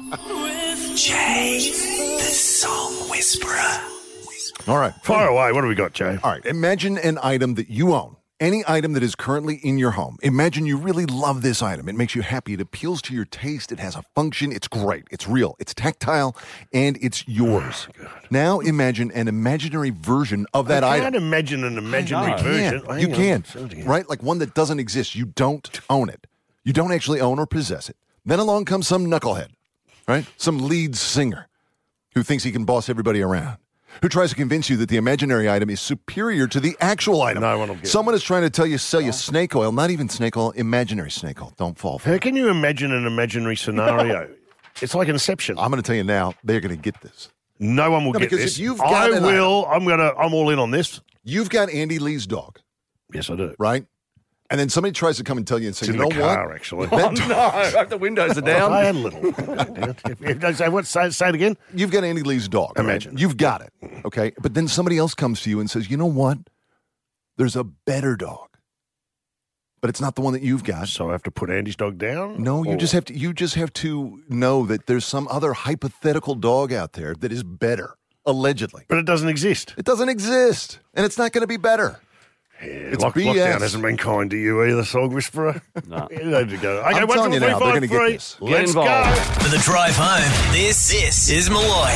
Jay, the Song Whisperer. All right. Fire away. What do we got, Jay? All right. Imagine an item that you own. Any item that is currently in your home. Imagine you really love this item. It makes you happy. It appeals to your taste. It has a function. It's great. It's real. It's tactile. And it's yours. Oh, Now imagine an imaginary version of that I item. can't imagine an imaginary No. version. You Hang can, on. right? Like one that doesn't exist. You don't own it. You don't actually own or possess it. Then along comes some knucklehead, right? Some lead singer who thinks he can boss everybody around, who tries to convince you that the imaginary item is superior to the actual item. No one will get it. Someone is trying to tell you, sell you snake oil, not even snake oil, imaginary snake oil. Don't fall for How it. can you imagine an imaginary scenario? It's like Inception. I'm going to tell you now, they're going to get this. No one will No, get because this. if you've I got an will. I'm gonna. I'm all in on this. You've got Andy Lee's dog, Yes, I do. right? And then somebody tries to come and tell you and say, It's in you the know car, what? actually. Oh, That no. I hope the windows are down. I had a little. say what? Say, say it again. You've got Andy Lee's dog. right? Imagine. You've got it. Okay. But then somebody else comes to you and says, you know what? There's a better dog. But it's not the one that you've got. So I have to put Andy's dog down? No, you Or- just have to you just have to know that there's some other hypothetical dog out there that is better, allegedly. But it doesn't exist. It doesn't exist. And it's not going to be better. Yeah, It's Lock, B S. Lockdown hasn't been kind to you either, Song Whisperer. No. You need to go. Okay, I'm one, telling two, you three, now, they're five, gonna get three. this. Get Let's involved. go. For the drive home, this, this is Malloy.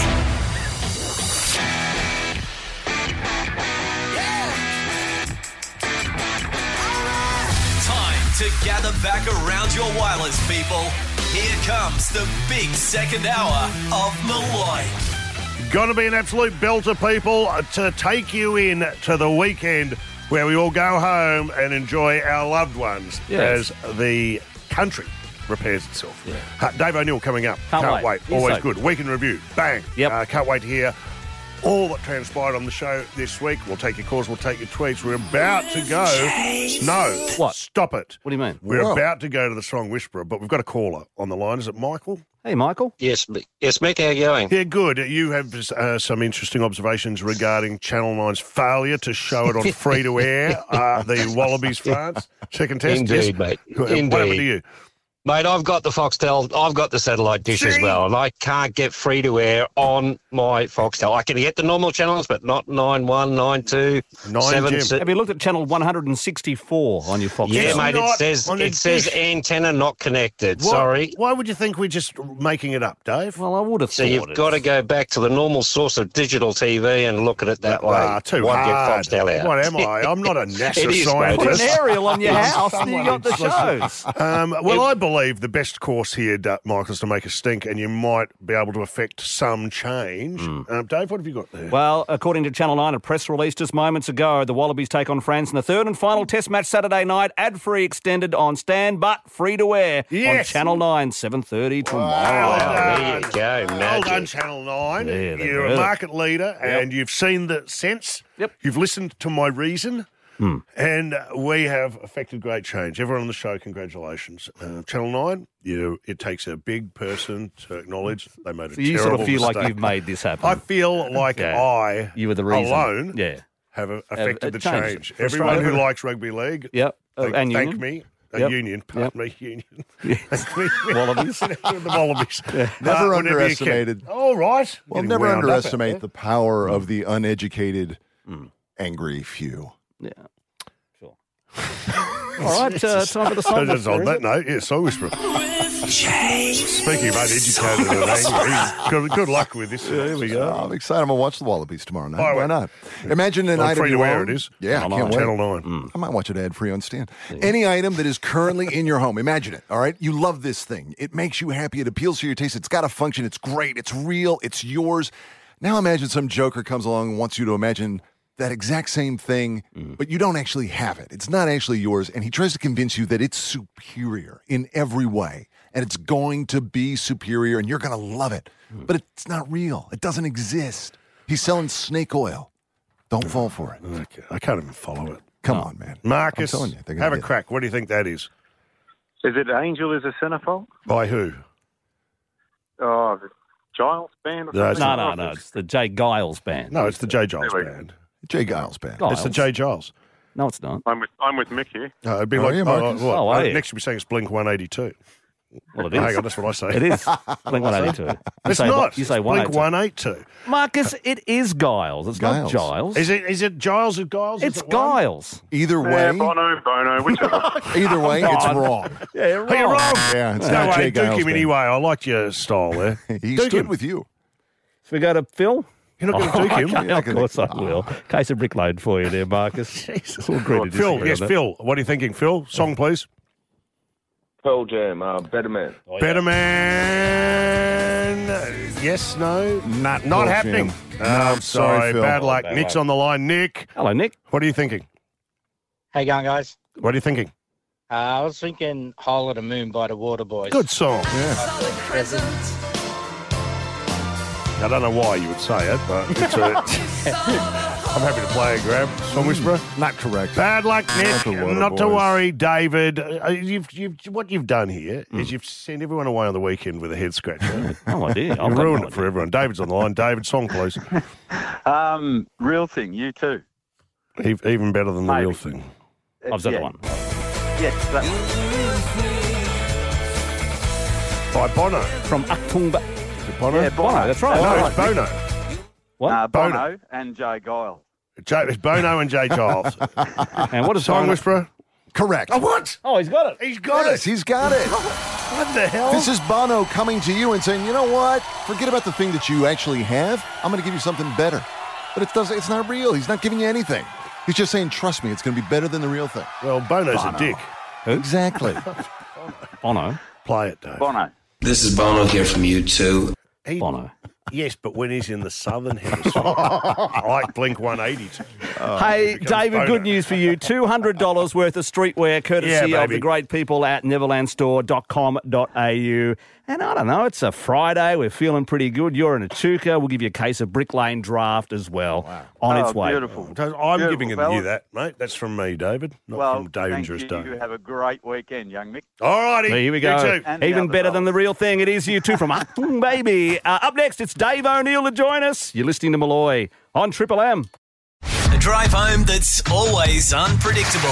Time to gather back around your wireless, people. Here comes the big second hour of Malloy. Got to be an absolute belter, people, to take you in to the weekend where we all go home and enjoy our loved ones Yes. as the country repairs itself. Yeah. Uh, Dave O'Neill coming up. Can't wait. wait. He's Always so good. Week in review. Bang. Yep. Uh, can't wait to hear all that transpired on the show this week. We'll take your calls. We'll take your tweets. We're about to go. No. What? Stop it. What do you mean? We're Whoa. about to go to the Song Whisperer, but we've got a caller on the line. Is it Michael? Hey, Michael. Yes, Mick. Yes, Mick, how you going? Yeah, good. You have uh, some interesting observations regarding Channel nine's failure to show it on free-to-air, uh, the Wallabies France. Second test. Indeed, yes. mate. What happened to Indeed. you? Mate, I've got the Foxtel, I've got the satellite dish as See? well, and I can't get free to air on my Foxtel. I can get the normal channels, but not nine one, nine two, Nine, seven Jim. six. Have you looked at channel one sixty-four on your Fox? Yeah, It's mate, it not says on a it says dish. antenna not connected. Why- Sorry. Why would you think we're just making it up, Dave? Well, I would have So thought you've it. got to go back to the normal source of digital T V and look at it that way. Ah, too Won't hard. get Foxtel out. What am I? I'm not a NASA It is, mate. scientist. Put an aerial on your house and you Someone got the is shows. Um, well, I believe the best course here, D- Michael, is to make a stink, and you might be able to affect some change. Um, Dave, what have you got there? Well, according to Channel nine, a press release just moments ago, the Wallabies take on France in the third and final test match Saturday night, ad-free extended on Stan, but free to air Yes. on Channel nine, seven thirty tomorrow. Wow, there you go, Well magic. done, Channel nine. Yeah, they You're were. a market leader, and you've seen the sense. Yep. You've listened to my reason. Hmm. And uh, we have affected great change. Everyone on the show, congratulations. Uh, Channel nine, you, it takes a big person to acknowledge they made a So you terrible sort of feel like mistake. you've made this happen. I feel like Yeah. I, You were the reason. alone, Yeah. have uh, affected uh, the changed change. it for Everyone who Australia. likes rugby league, Yep. Uh, thank, and thank union. me. A Yep. union, pardon me, union. Yes. Thank me. Wallabies. the Wallabies. Never Uh, whenever you underestimated. can. All right. Well, Getting never wound up underestimate out the power of the uneducated, angry few. Yeah. Sure. All right, uh, time for the song. So just on that note, yeah, Song Whisperer. Speaking of uneducated and angry, good, good luck with this. Here we go. I'm excited. I'm going to watch the Wallabies tomorrow night. By the Why way- not? Imagine an On item free you to air own. it is. Yeah, I Channel can't nine. wait. Channel nine. I might watch it ad-free on Stan. Any item that is currently in your home, imagine it, all right? You love this thing. It makes you happy. It appeals to your taste. It's got a function. It's great. It's real. It's yours. Now imagine some joker comes along and wants you to imagine that exact same thing, but you don't actually have it. It's not actually yours, and he tries to convince you that it's superior in every way, and it's going to be superior, and you're going to love it. But it's not real. It doesn't exist. He's selling snake oil. Don't fall for it. Okay, I can't even follow it. Come on, man. Marcus, I'm telling you, they're gonna have a get it. crack. What do you think that is? Is it Angel is a centerfold? By who? Oh, the Giles band or No, something? No, no, no. It's the Jay Giles band. No, it's the J. Giles band. Jay Giles band. Giles. It's the J. Giles. No, it's not. I'm with I'm with Mick here. No, it'd be Oh, like, yeah, oh, Marcus. what? Oh, are you? Next you'll be saying it's Blink one eighty-two. Well, it is. Hang on, that's what I say. It is. Blink one eighty-two. You It's say, not. You say It's one Blink eighty-two. one eighty-two. Marcus, it is Giles. It's Giles. not Giles. Is it? Is it Giles or Giles? Is It's it one? Giles. Either Yeah, way, Bono, Bono, whichever. either way, it's on. wrong. Yeah, you're Oh, you're wrong. Yeah, it's no not way, Jay Duke Giles him band. anyway. I liked your style there. He Duke stood him. with you. Should we go to Phil? You're not going to duke him. Okay, of course I will. Case of brickload for you there, Marcus. We'll agree to Phil, disagree yes, on that. Phil. What are you thinking, Phil? Song, please. Pearl Jam, uh, Better Man. Better Man. Yes, no? Not, Not Pearl happening. Jam. Oh, No, I'm sorry, sorry, Phil. bad Oh, luck. bad Nick's luck. on the line. Nick. Hello, Nick. What are you thinking? How you going, guys? What are you thinking? Uh, I was thinking Hole of the Moon by the Waterboys. Good song. Yeah. I don't know why you would say it, but it's a, I'm happy to play a grab. Song Whisperer? Not correct. Bad luck, Nick. Not the Water Not to Boys. worry, David. Uh, you've, you've, what you've done here is you've sent everyone away on the weekend with a head scratcher. Oh, I did. You ruined it for everyone. David's on the line. David, song, please. Um, real thing, you too. E- Even better than the Maybe. real thing. I've said yeah. the one. Yes, that By Bono. From Aktung. Is it Bono? Yeah, Bono. That's right. No, Bono. it's Bono. What? Uh, Bono. Bono and Jay Giles. Jay, it's Bono and Jay Giles. And what is Song Bono? Whisperer? Correct. Oh, what? Oh, he's got it. He's got Yes, it. he's got it. What the hell? This is Bono coming to you and saying, you know what? Forget about the thing that you actually have. I'm going to give you something better. But it does, it's not real. He's not giving you anything. He's just saying, trust me, it's going to be better than the real thing. Well, Bono's Bono. a dick. Exactly. Bono. Play it, Dave. Bono. This is Bono here from U two. He- Bono. Yes, but when he's in the southern hemisphere, like Blink one eighty-two. Hey, becomes David, Bono. good news for you. two hundred dollars worth of streetwear courtesy Yeah, of baby. the great people at neverland store dot com dot a u. And I don't know, it's a Friday. We're feeling pretty good. You're in Echuca. We'll give you a case of Brick Lane Draft as well on Oh, its way. beautiful. I'm Beautiful, giving you fellas. that, mate. That's from me, David, not Well, from Dangerous thank you. Dave. You have a great weekend, young Mick. All righty. So here we go. You too. And the Even other better than fellas. the real thing. It is you two from Achtung Baby. Uh, up next, it's Dave O'Neill to join us. You're listening to Malloy on Triple M. A drive home that's always unpredictable.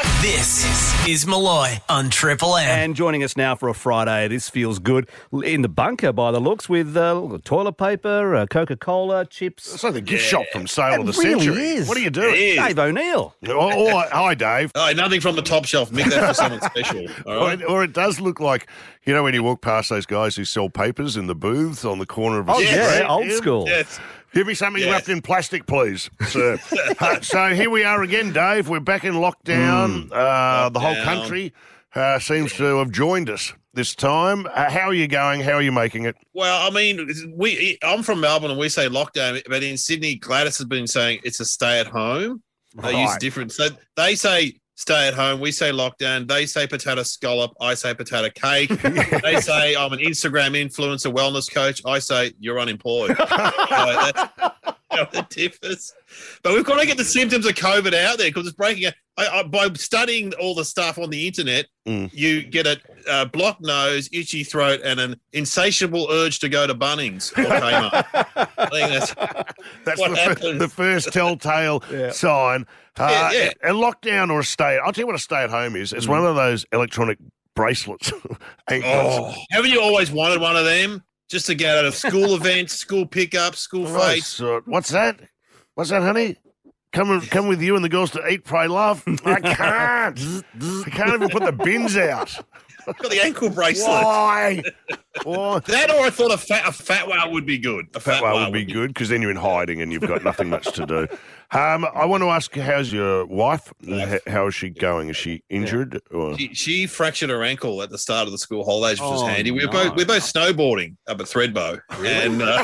This is Malloy on Triple M. And joining us now for a Friday, this feels good. In the bunker, by the looks, with uh, toilet paper, uh, Coca-Cola, chips. It's like the gift shop from Sale It of the really Century. is. What are you doing? It is. Dave O'Neill. Oh, oh, hi, Dave. Oh, nothing from the top shelf. Make that for someone special. All Or right. it, or it does look like, you know, when you walk past those guys who sell papers in the booths on the corner of a Oh, street. yeah, old Yeah. school. Yes. Give me something Yes. wrapped in plastic, please, sir. uh, so here we are again, Dave. We're back in lockdown. Uh, the whole Lockdown. country uh, seems to have joined us this time. Uh, how are you going? How are you making it? Well, I mean, we. I'm from Melbourne, and we say lockdown, but in Sydney, Gladys has been saying it's a stay at home. They use Right. different. So they say stay at home. We say lockdown. They say potato scallop. I say potato cake. They say I'm an Instagram influencer, wellness coach. I say you're unemployed. So that's how it differs. But we've got to get the symptoms of COVID out there because it's breaking out. I, I, by studying all the stuff on the internet, Mm. you get a uh, blocked nose, itchy throat, and an insatiable urge to go to Bunnings or Kmart. I think that's That's what the, fir- happens. the first telltale Yeah. sign. Uh, Yeah, yeah. A lockdown or a stay. I'll tell you what a stay at home is. It's Mm. one of those electronic bracelets. Anklets. Oh, haven't you always wanted one of them just to get out of school events, school pickups, school Oh, face? so- what's that? What's that, honey? Come and come with you and the girls to eat, pray, love. I can't. I can't even put the bins out. I've got the ankle bracelet. Why? Why? That or I thought a fat a fat wow would be good. A Fat one would be good because then you're in hiding and you've got nothing much to do. Um, I want to ask, how's your wife? H- How is she going? Is she injured? Or? She, she fractured her ankle at the start of the school holidays, which was Oh, handy. We were no. both we're both snowboarding up at Threadbow, and uh,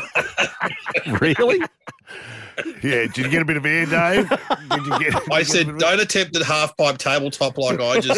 Really? Yeah, did you get a bit of air, Dave? Did you get? I said, "Don't attempt at half pipe tabletop like I just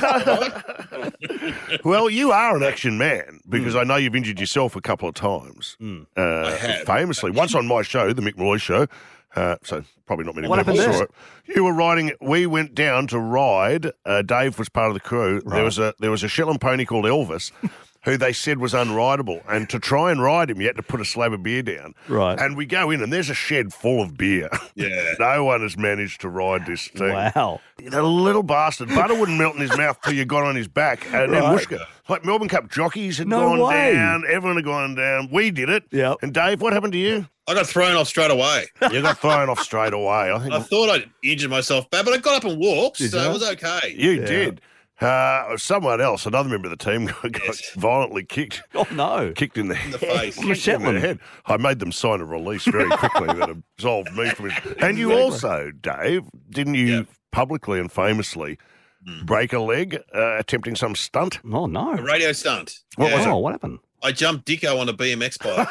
did." Well, you are an action man because I know you've injured yourself a couple of times. Uh, I have. Famously. Once on my show, the Mick Malloy Show, uh, so probably not many What people happened saw there? it. You were riding, we went down to ride, uh, Dave was part of the crew. There was a there was a Shetland pony called Elvis who they said was unrideable. And to try and ride him, you had to put a slab of beer down. Right. And we go in and there's a shed full of beer. Yeah. No one has managed to ride this thing. Wow. The little bastard. Butter wouldn't melt in his mouth till you got on his back. And then Right. Wooshka. Like Melbourne Cup jockeys had No gone way. down. Everyone had gone down. We did it. Yep. And Dave, what happened to you? I got thrown off straight away. You got thrown off straight away. I think I thought I'd injured myself bad, but I got up and walked, Did so you? it was okay. you Yeah. did. Uh, someone else, another member of the team, got, got Yes. violently kicked. Oh, no. Kicked in the, In the head. face. Kicked in the Shetland. head. I made them sign a release very quickly that absolved me from it. And you also, Dave, didn't you Yeah. publicly and famously break a leg uh, attempting some stunt? Oh, no. A radio stunt. What was Oh, it? what happened? I jumped Dicko on a B M X bike.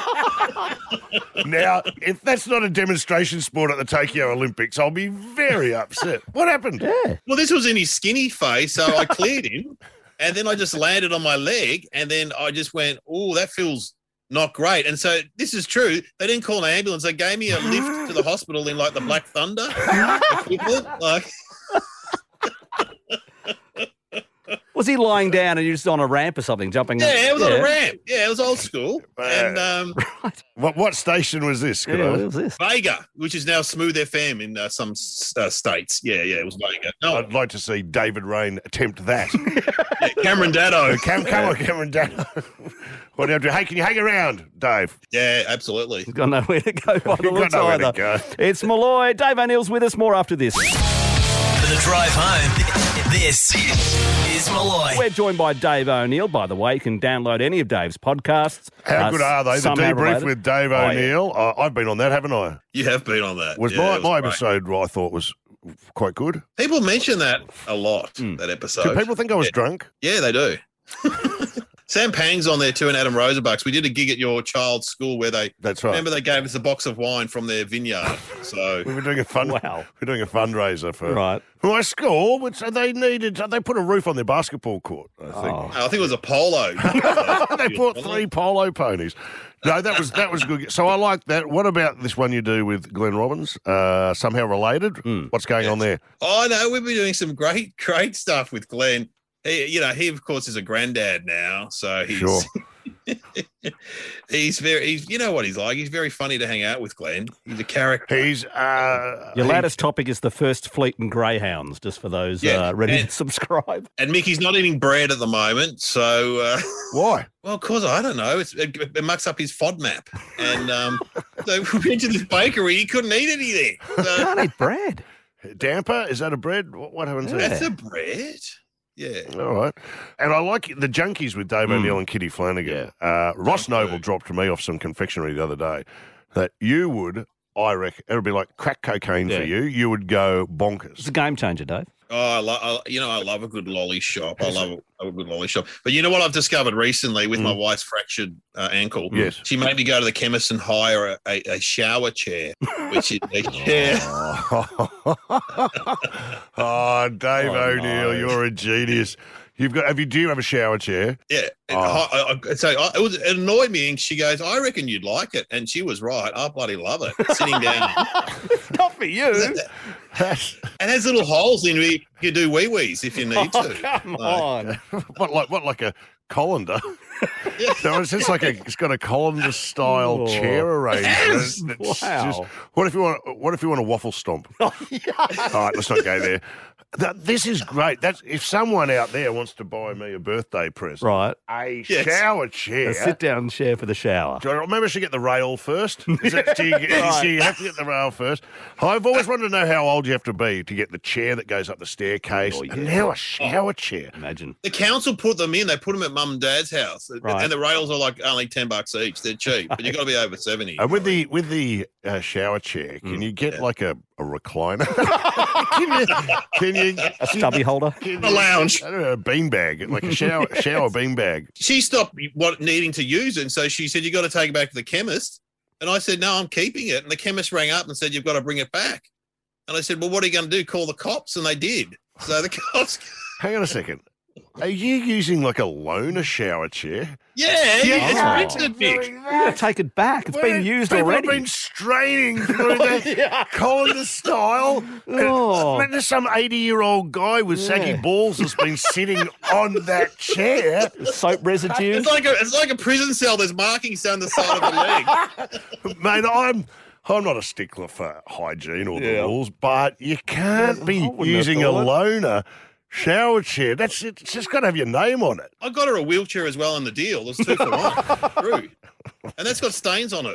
Now, if that's not a demonstration sport at the Tokyo Olympics, I'll be very upset. What happened? Yeah. Well, this was in his skinny face, so I cleared him, and then I just landed on my leg, and then I just went, oh, that feels not great. And so this is true. They didn't call an ambulance. They gave me a lift to the hospital in, like, the Black Thunder equivalent. Like, Was he lying down and you're just on a ramp or something, jumping? yeah, it was yeah. on a ramp. Yeah, it was old school. And um, What what station was this? Could Yeah, I- what was this? Vega, which is now Smooth F M in uh, some uh, states. Yeah, yeah, it was Vega. No, I'd like to see David Rain attempt that. yeah, Cameron Daddo. Cam, come on, Cameron Dano. What do you have to? Hey, can you hang around, Dave? Yeah, absolutely. He's got nowhere to go by the You've got looks nowhere to either. go. It's Malloy. Dave O'Neill's with us. More after this. For the drive home, this is Malloy. We're joined by Dave O'Neill. By the way, you can download any of Dave's podcasts. How Uh, good are they? The somehow debrief related. with Dave Oh, yeah. O'Neill. Uh, I've been on that, haven't I? You have been on that. Was Yeah, my, it my great. episode, I thought, was quite good. People mention that a lot, that episode. Do people think I was yeah. drunk? Yeah, they do. Sam Pang's on there too, and Adam Rosenbach's. We did a gig at your child's school where they. That's right. Remember, they gave us a box of wine from their vineyard. So We were doing a fund. Wow. We're doing a fundraiser for Right. my school, which they needed. They put a roof on their basketball court. I think Oh. I think it was a polo. they bought three polo ponies. No, that was that was good. So I like that. What about this one you do with Glenn Robbins? Uh, somehow related. What's going on there? Oh no, we've been doing some great, great stuff with Glenn. He, you know, he of course is a granddad now, so he's Sure. he's very, he's you know what he's like. He's very funny to hang out with. Glenn. He's a character. He's uh, Your he- latest topic is the First Fleet and Greyhounds, just for those Yeah, uh, ready and- to subscribe. And Mickey's not eating bread at the moment, so uh, Why? well, cause I don't know. It's, it, it mucks up his FODMAP, and um, so we went to this bakery. He couldn't eat anything. So, Can't eat bread. Damper? Is that a bread? What, what happens there? that's a bread. Yeah. All right. And I like the Junkies with Dave O'Neill and Kitty Flanagan. Uh, Ross Noble dropped to me off some confectionery the other day that you would, I reckon, it would be like crack cocaine Yeah. for you. You would go bonkers. It's a game changer, Dave. Oh, I lo- I, you know, I love a good lolly shop. I love a, a good lolly shop. But you know what I've discovered recently with my wife's fractured uh, ankle? Yes. She made me go to the chemist and hire a, a, a shower chair, which is a chair. Oh, Dave Oh, O'Neill, no. you're a genius. You've got. Have you? Do you have a shower chair? Yeah. And Oh. I, I, so I, it, was, it annoyed me, and she goes, "I reckon you'd like it," and she was right. I bloody love it. Sitting down, Not for you. That's- and has little holes in it. You can do wee wees if you need Oh, to. come Like, on. what like what like a colander? So it's just like a. It's got a colander style Oh. chair arrangement. It's Wow. just- what if you want? What if you want a waffle stomp? All right, let's not go there. That, this is great. That's if someone out there wants to buy me a birthday present, Right. a Yes. shower chair. A sit down chair for the shower. Do I, maybe I should get the rail first. Is that, do, you, Right. do you have to get the rail first? I've always wanted to know how old you have to be to get the chair that goes up the staircase. Oh, yeah. And now a shower chair. Imagine. The council put them in. They put them at mum and dad's house, Right. and the rails are like only ten bucks each. They're cheap, but you got to be over seventy. And with the with the uh, shower chair, can Mm. you get like a, a recliner? can you? Can you? A stubby holder. A lounge. I don't know, a beanbag, like a shower shower beanbag. She stopped what needing to use it, and so she said, "You got to take it back to the chemist." And I said, "No, I'm keeping it." And the chemist rang up and said, "You've got to bring it back." And I said, "Well, what are you going to do? Call the cops?" And they did. So the cops. Hang on a second. Are you using like a loaner shower chair? Yeah, Yeah. it's printed, Vic. You gotta take it back. It's been used People already. have been straining through that colander style. Oh. And there's some eighty-year-old guy with saggy Yeah. balls that's been sitting on that chair. Soap residue. It's like a it's like a prison cell. There's markings down the side of the leg. Mate, I'm I'm not a stickler for hygiene or the Yeah. rules, but you can't be wouldn't have using a thought. loaner shower chair. That's it. It's just got to have your name on it. I got her a wheelchair as well in the deal. There's two for one. True. And that's got stains on it.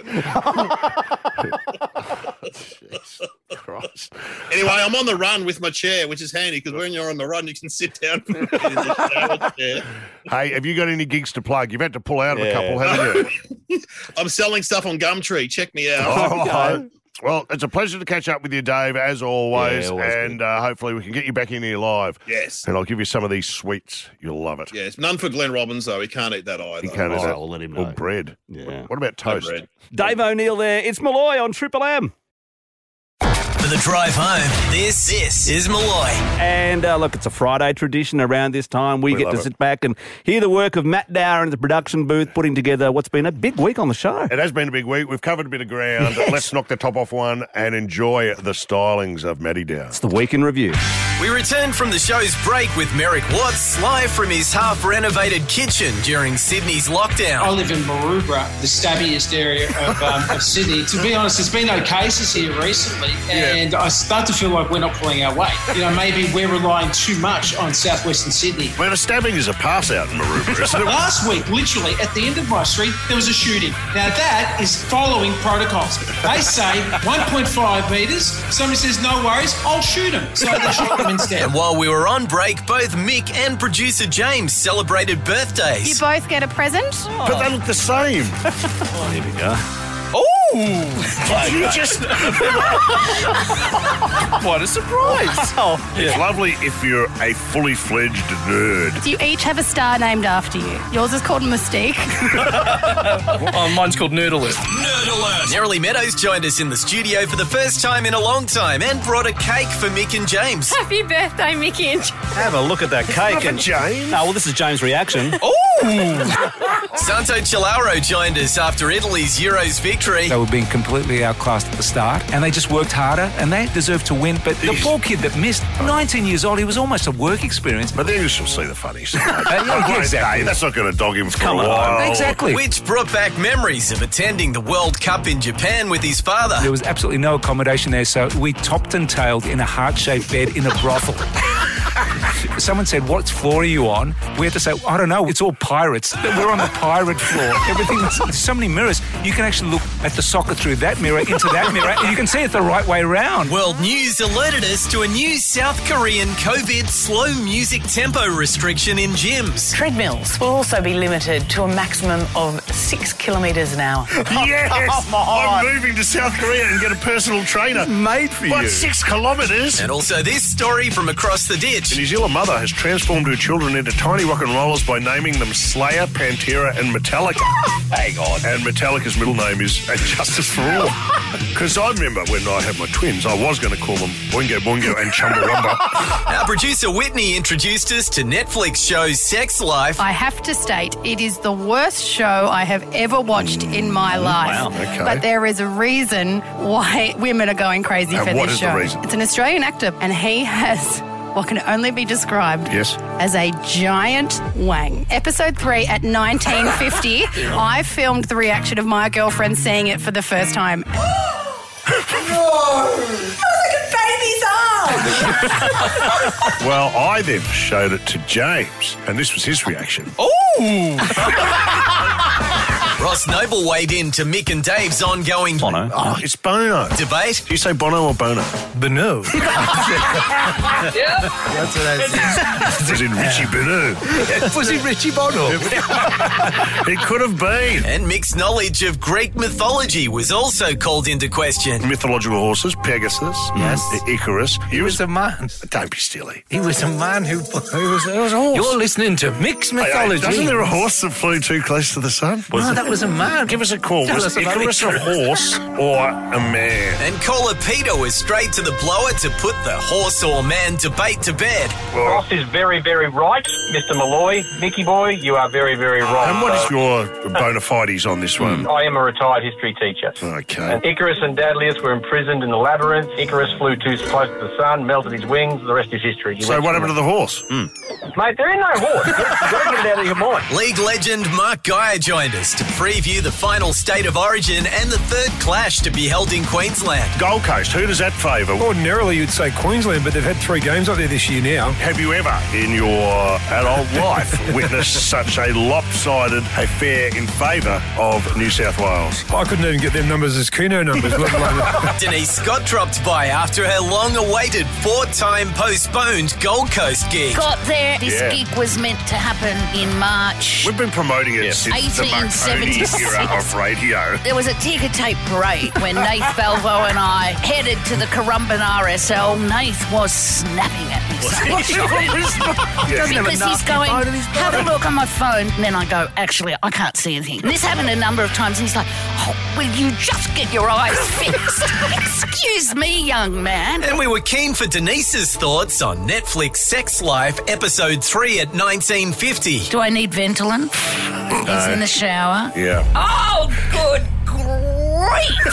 Jesus Christ. Anyway, I'm on the run with my chair, which is handy because when you're on the run, you can sit down in the shower chair. Hey, have you got any gigs to plug? You've had to pull out of a Yeah. couple, haven't you? I'm selling stuff on Gumtree. Check me out. Oh, Well, it's a pleasure to catch up with you, Dave, as always, Yeah, always and uh, hopefully we can get you back in here live. Yes. And I'll give you some of these sweets. You'll love it. Yes, none for Glenn Robbins, though. He can't eat that either. You can't oh, eat that. I'll let him Or know. bread. Yeah. What about No toast? bread. Dave O'Neill there. It's Malloy on Triple M. For the drive home, this, this is Malloy. And uh, look, it's a Friday tradition around this time. We, We get love to it. sit back and hear the work of Matt Dower in the production booth putting together what's been a big week on the show. It has been a big week. We've covered a bit of ground. Yes. Let's knock the top off one and enjoy the stylings of Matty Dow. It's the week in review. We returned from the show's break with Merrick Watts live from his half-renovated kitchen during Sydney's I lockdown. live in Maroubra, the stabbiest area of, um, of Sydney. To be honest, there's been no cases here recently, and I start to feel like we're not pulling our weight. You know, maybe we're relying too much on southwestern Sydney. Well, a stabbing is a pass out in Maroubra, isn't it? Last week, literally, at the end of my street, there was a shooting. Now, that is following protocols. They say one point five metres. Somebody says, no worries, I'll shoot them. So they shot them instead. And while we were on break, both Mick and producer James celebrated birthdays. You both get a present? But they look the same. Oh, here we go. Oh! Did you just... What a surprise. It's lovely if you're a fully fledged nerd. Do you each have a star named after you? Yours is called Mystique. Oh, mine's called Nerd Alert. Nerd Alert! Nerily Meadows joined us in the studio for the first time in a long time and brought a cake for Mick and James. Happy birthday, Mickey and Have a look at that cake. Not for and James. No, well, this is James' reaction. Santo Cilauro joined us after Italy's Euros victory. They were being completely outclassed at the start, and they just worked harder, and they deserved to win. But the poor kid that missed, nineteen years old, he was almost a work experience. But then you shall see the funny side. Uh, yeah, Great exactly. day. That's not going to dog him for Come a on. while. Exactly. Which brought back memories of attending the World Cup in Japan with his father. There was absolutely no accommodation there, so we topped and tailed in a heart-shaped bed in a brothel. Someone said, what floor are you on? We had to say, I don't know, it's all pirates. We're on the pirate floor. Everything, there's so many mirrors. You can actually look at the soccer through that mirror into that mirror, and you can see it the right way around. World News alerted us to a new South Korean COVID slow music tempo restriction in gyms. Treadmills will also be limited to a maximum of six kilometres an hour. Yes! Come on. I'm moving to South Korea and get a personal trainer. Made for What, you. six kilometres? And also this story from across the ditch. A New Zealand mother has transformed her children into tiny rock and rollers by naming them Slayer, Pantera and Metallica. Hang on. And Metallica's middle name is And Justice for All. Because I remember when I had my twins, I was going to call them Boingo Boingo and Chumbawamba. Our producer Whitney introduced us to Netflix show Sex Life. I have to state, it is the worst show I have ever watched in my life. wow, okay. But there is a reason why women are going crazy And for what this is the show. reason? It's an Australian actor, and he has what can only be described Yes. as a giant wang. Episode three at nineteen fifty, I filmed the reaction of my girlfriend seeing it for the first time. Well, I then showed it to James, and this was his reaction. Ross Noble weighed in to Mick and Dave's ongoing Bono. Oh, it's Bono. debate. Do you say Bono or Bono? Bono. That's what I said. As in Richie Bono. Was it Richie Bono? It could have been. And Mick's knowledge of Greek mythology was also called into question. Mythological horses, Pegasus, Yes. I- Icarus. He was a man. Don't be silly. He was a man who, who was, it was a horse. You're listening to mixed Hey, hey, mythology. Doesn't there a horse that flew too close to the sun? No, that was a man. Give us a call. Tell Was us about Icarus a Icarus. horse or a man? And caller Peter was straight to the blower to put the horse or man debate to bed. Ross is very, very right. Mister Malloy, Mickey boy, you are very, very right. And what is your bona fides on this one? I am a retired history teacher. Okay. And Icarus and Daedalus were imprisoned in the labyrinth. Icarus flew too close to the sun, melted his wings. The rest is history. You So went what through happened to the horse? it. Mate, there ain't no horse. You've got to get it out of your mind. League legend Mark Geyer joined us to preview the final state of origin and the third clash to be held in Queensland. Gold Coast, who does that favour? Ordinarily, you'd say Queensland, but they've had three games up there this year now. Have you ever in your adult life witnessed such a lopsided affair in favour of New South Wales? I couldn't even get them numbers as Keno numbers, let alone... Denise Scott dropped by after her long-awaited four-time postponed Gold Coast gig. Got there. This Yeah. gig was meant to happen in March. We've been promoting it since the eighteen Marconi The era of radio. There was a ticker tape parade when Nath Balvo and I headed to the Currumbin R S L. Nath was snapping at me. Yes. Because he's going, have a look on my phone. And then I go, actually, I can't see anything. And this happened a number of times. And he's like, oh, will you just get your eyes fixed? Excuse me, young man. And we were keen for Denise's thoughts on Netflix Sex Life Episode three at nineteen fifty. Do I need Ventolin? He's in the shower. Yeah. Oh, good grief.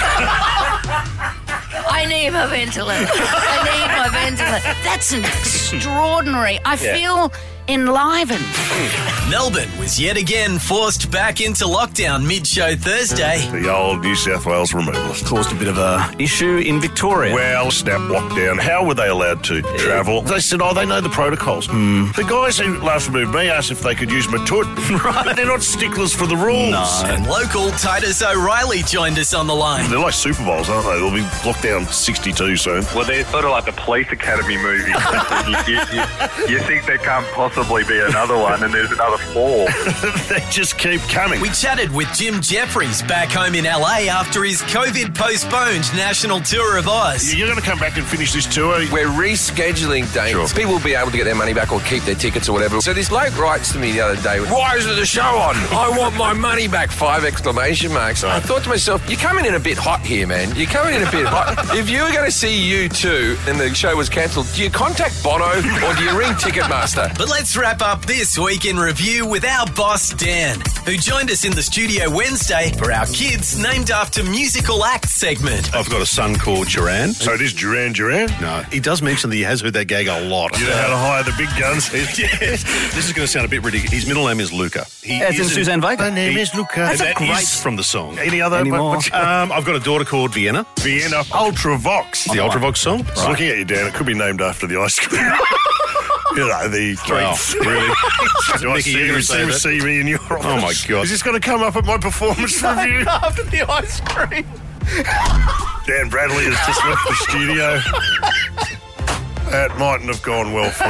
I need my Ventolin. I need my Ventolin. That's an extraordinary. I Yeah. feel enlivened. Melbourne was yet again forced back into lockdown mid-show Thursday. The old New South Wales removalist. Caused a bit of a issue in Victoria. Well, snap lockdown. How were they allowed to travel? They said, oh, they know the protocols. The guys who last moved me asked if they could use my toot. Right. But they're not sticklers for the rules. And local Titus O'Reilly joined us on the line. They're like Super Bowls, aren't they? They'll be lockdown sixty-two soon. Well, they're sort of like the police academy movie. you, you, you, you think there can't possibly be another one, and there's another four. They just keep coming. We chatted with Jim Jeffries back home in L A after his COVID-postponed national tour of Oz. You're going to come back and finish this tour? We're rescheduling dates. People will be able to get their money back or keep their tickets or whatever. So this bloke writes to me the other day, why isn't the show on? I want my money back, five exclamation marks. I thought to myself, you're coming in a bit hot here, man. You're coming in a bit hot. If you were going to see U two and the show was cancelled, do you contact Bono or do you ring Ticketmaster? But let's wrap up this week in review with our boss, Dan, who joined us in the studio Wednesday for our Kids Named After Musical Act segment. I've got a son called Duran. So it is Duran Duran? No, he does mention that he has heard that gag a lot. You know how to hire the big guns? Yes. This is going to sound a bit ridiculous. His middle name is Luca. He As in isn't- Suzanne Vega. My name He- is Luca. and That's a that great- is from the song. Any other? Anymore? Um, I've got a daughter called Vienna. Vienna Ultravox. The Ultravox song. Just looking at you, Dan, it could be named after the ice cream. You know, the Wow, treats. really? Do I Nicky, see, you're you gonna see, say that? see me in your office? Oh, my God. Is this going to come up at my performance review? After the ice cream. Dan Bradley has just left the studio. That mightn't have gone well for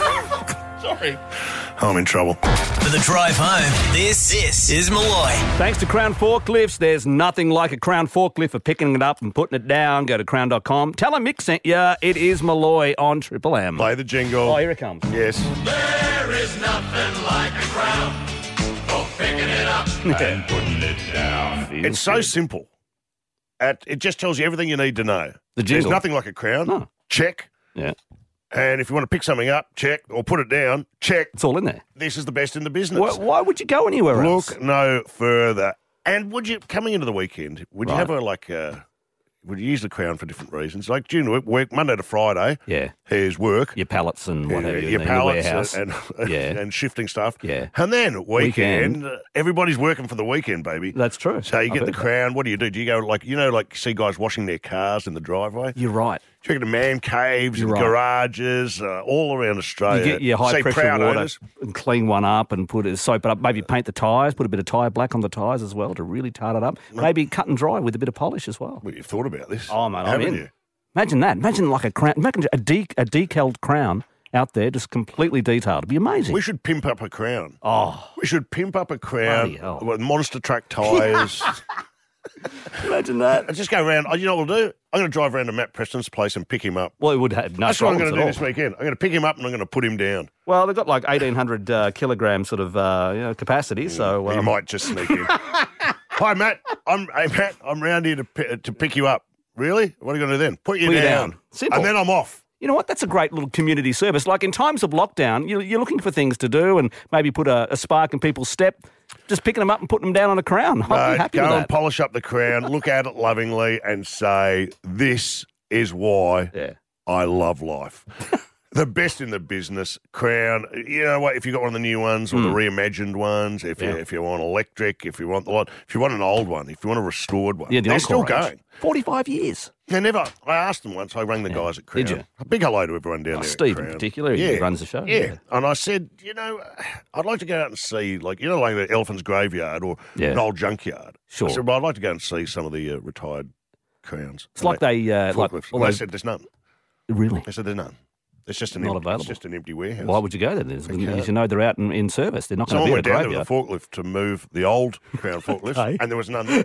me. Sorry. I'm in trouble. For the drive home, this, this is Malloy. Thanks to Crown Forklifts, there's nothing like a Crown Forklift for picking it up and putting it down. Go to crown dot com. Tell them Mick sent you. It is Malloy on Triple M. Play the jingle. Oh, here it comes. Yes. There is nothing like a crown for picking it up and putting it down. It's so simple. At, it just tells you everything you need to know. The There's jingle. nothing like a crown. No. Check. Yeah. And if you want to pick something up, check. Or put it down, check. It's all in there. This is the best in the business. Why, why would you go anywhere else? Look no further. And would you, coming into the weekend, would you Right. have a, like, uh, would you use the crown for different reasons? Like during the week, work, Monday to Friday, Yeah. there's work. Your pallets and what have you. Your in the pallets warehouse. and, and, Yeah. and shifting stuff. Yeah. And then weekend, Weekend. uh, everybody's working for the weekend, baby. That's true. So you I've get the heard that. crown. What do you do? Do you go like, you know, like see guys washing their cars in the driveway? You're right. Do you go to man caves You're and right. garages uh, all around Australia? You get your high Say pressure proud water owners. and clean one up and put it, soap it up. Maybe paint the tyres, put a bit of tyre black on the tyres as well to really tart it up. Maybe cut and dry with a bit of polish as well. Well, you've thought about this. Oh, mate, I'm haven't in. you? Imagine that. Imagine like a crown. Imagine a, de- a decaled crown out there, just completely detailed. It'd be amazing. We should pimp up a crown. Oh. We should pimp up a crown Bloody hell. with monster truck tyres. Imagine that. And just go around. Oh, you know what we'll do? I'm going to drive around to Matt Preston's place and pick him up. Well, it would have no That's what I'm problems going to do at this all. weekend. I'm going to pick him up and I'm going to put him down. Well, they've got like eighteen hundred uh, kilogram sort of uh, you know, capacity, so He um, might just sneak in. Hi, Matt. I'm hey Matt. I'm round here to pi- to pick you up. Really? What are you going to do then? Put you Put you down. down. Simple. And then I'm off. You know what? That's a great little community service. Like in times of lockdown, you- you're looking for things to do and maybe put a, a spark in people's step. Just picking them up and putting them down on a crown. I'd No, be happy go with and that. polish up the crown. Look at it lovingly and say, "This is why Yeah. I love life." The best in the business, crown. You know what? If you got one of the new ones or the reimagined ones, if you Yeah. if you want electric, if you want the one, if you want an old one, if you want a restored one, Yeah, the they're Encore still range. going. forty-five years. They never. I asked them once. I rang the guys at Crown. Did you? A big hello to everyone down Oh, there. Steve at in Crown. particular, he yeah. runs the show. Yeah. Yeah. and I said, you know, I'd like to go out and see, like, you know, like the Elephant's Graveyard or Yeah. an old junkyard. Sure. I said, well, I'd like to go and see some of the uh, retired crowns. It's like they, uh, like- forklifts. well, And they they- said, there's none. Really? They said, there's none. It's just an Not empty, available. It's just an empty warehouse. Why would you go there then? Okay. You should know they're out in, in service. They're not going to Someone be at went a down to the graveyard. forklift to move the old Crown forklift, Okay. and there was none there.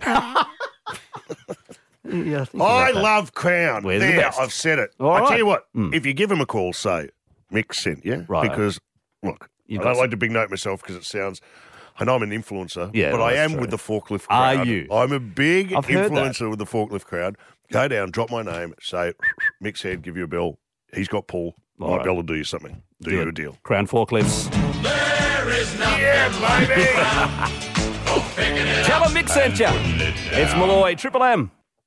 Yeah, think I about that. love Crown. We're the there, best. I've said it. All I right. tell you what, Mm. if you give them a call, say, Mick sent you, Right. because, look, You've I got don't some- like to big note myself because it sounds, I know I'm an influencer, Yeah, but well, I that's am true. with the forklift Are crowd. you? I'm a big I've heard that. influencer with the forklift crowd. Go down, drop my name, say, Mick said, give you a bill. He's got pull. All Might right. be able to do you something. Do, Do you it. a deal. Crown forklifts. There is nothing yeah, baby. Tell them Mick sent you. It's Malloy, Triple M.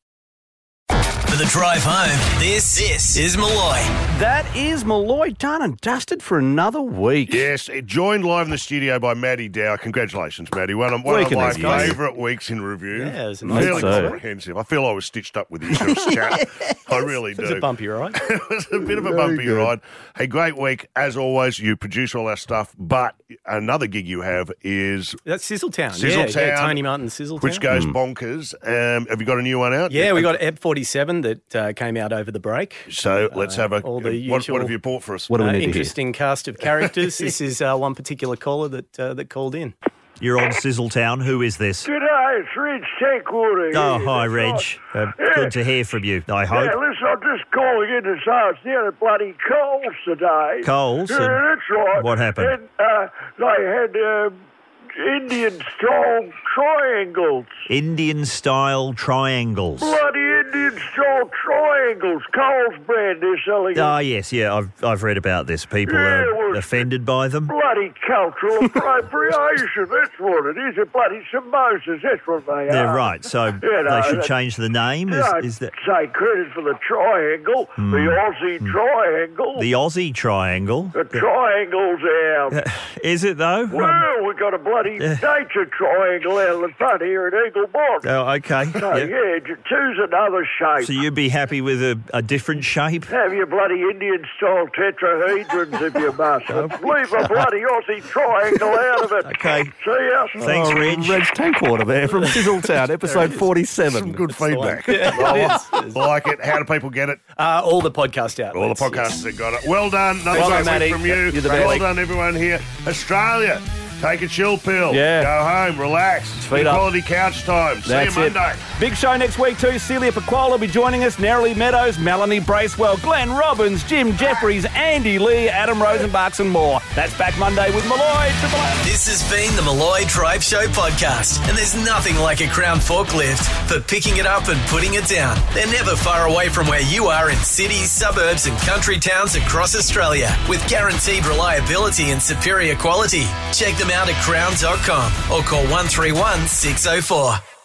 For the drive home, this, this is Malloy. That is Malloy done and dusted for another week. Yes, it joined live in the studio by Maddie Dow. Congratulations, Maddie. One of, one Week of in my review, guys. favourite weeks in review. Yeah, it was a Fairly nice day. comprehensive. I feel I was stitched up with you for a chat. I really do. It was a bumpy ride. It was a bit of a bumpy ride. A great week, as always. You produce all our stuff, but another gig you have is That's Sizzletown. Sizzletown, yeah, yeah, Tony Martin Sizzletown. which goes bonkers. Um, have you got a new one out? Yeah, we got Eb forty-seven that uh, came out over the break. So let's have a. all the what, usual, what have you bought for us? What do we uh, need to hear? interesting cast of characters. This is uh, one particular caller that uh, that called in. You're on Sizzletown. Who is this? G'day, it's Reg Techwater. Oh, here. hi, That's Reg. right. Uh, Yeah. Good to hear from you, I hope. Yeah, listen, I'm just calling in to say it's near the bloody Coles today. Coles? Yeah, And that's right. what happened? And uh, they had um, Indian-style triangles. Indian-style triangles. Bloody Indian-style triangles. Coles brand they're selling. Ah, yes, yeah, I've I've read about this. People Yeah, are well, offended by them. Bloody cultural appropriation. That's what it is. They're bloody samosas. That's what they They're are. right, so You know, they should that- change the name. Is, Yeah, is that say credit for the triangle, Hmm. the Aussie triangle. the Aussie triangle? The triangle's out. Is it, though? Well, we've got a bloody nature triangle out in the front here at Eagle Bond. Oh, okay. So, yeah. yeah, j- choose another shape. So you'd be happy with a, a different shape? Have your bloody Indian-style tetrahedrons if you must. But leave a bloody Aussie triangle out of it. Okay. See ya. Thanks, Reg. Reg Tankwater there from Sizzletown, episode forty-seven. Some good feedback. Yeah, I it is. like it. How do people get it? Uh, all the podcast outlets. All the podcasts that got it. Well done. Another Well great done, week Matty. from you. You're the Well best. done, everyone here. Australia, take a chill pill. Yeah. Go home, relax. Feet Good up. quality couch time. That's See you it. Monday. Big show next week too. Celia Pacquola will be joining us. Nerily Meadows, Melanie Bracewell, Glenn Robbins, Jim Jeffries, Andy Lee, Adam Rosenbachs and more. That's back Monday with Malloy. Triple M. This has been the Malloy Drive Show podcast, and there's nothing like a Crown forklift for picking it up and putting it down. They're never far away from where you are in cities, suburbs, and country towns across Australia with guaranteed reliability and superior quality. Check them out at crown dot com or call one three one six oh four.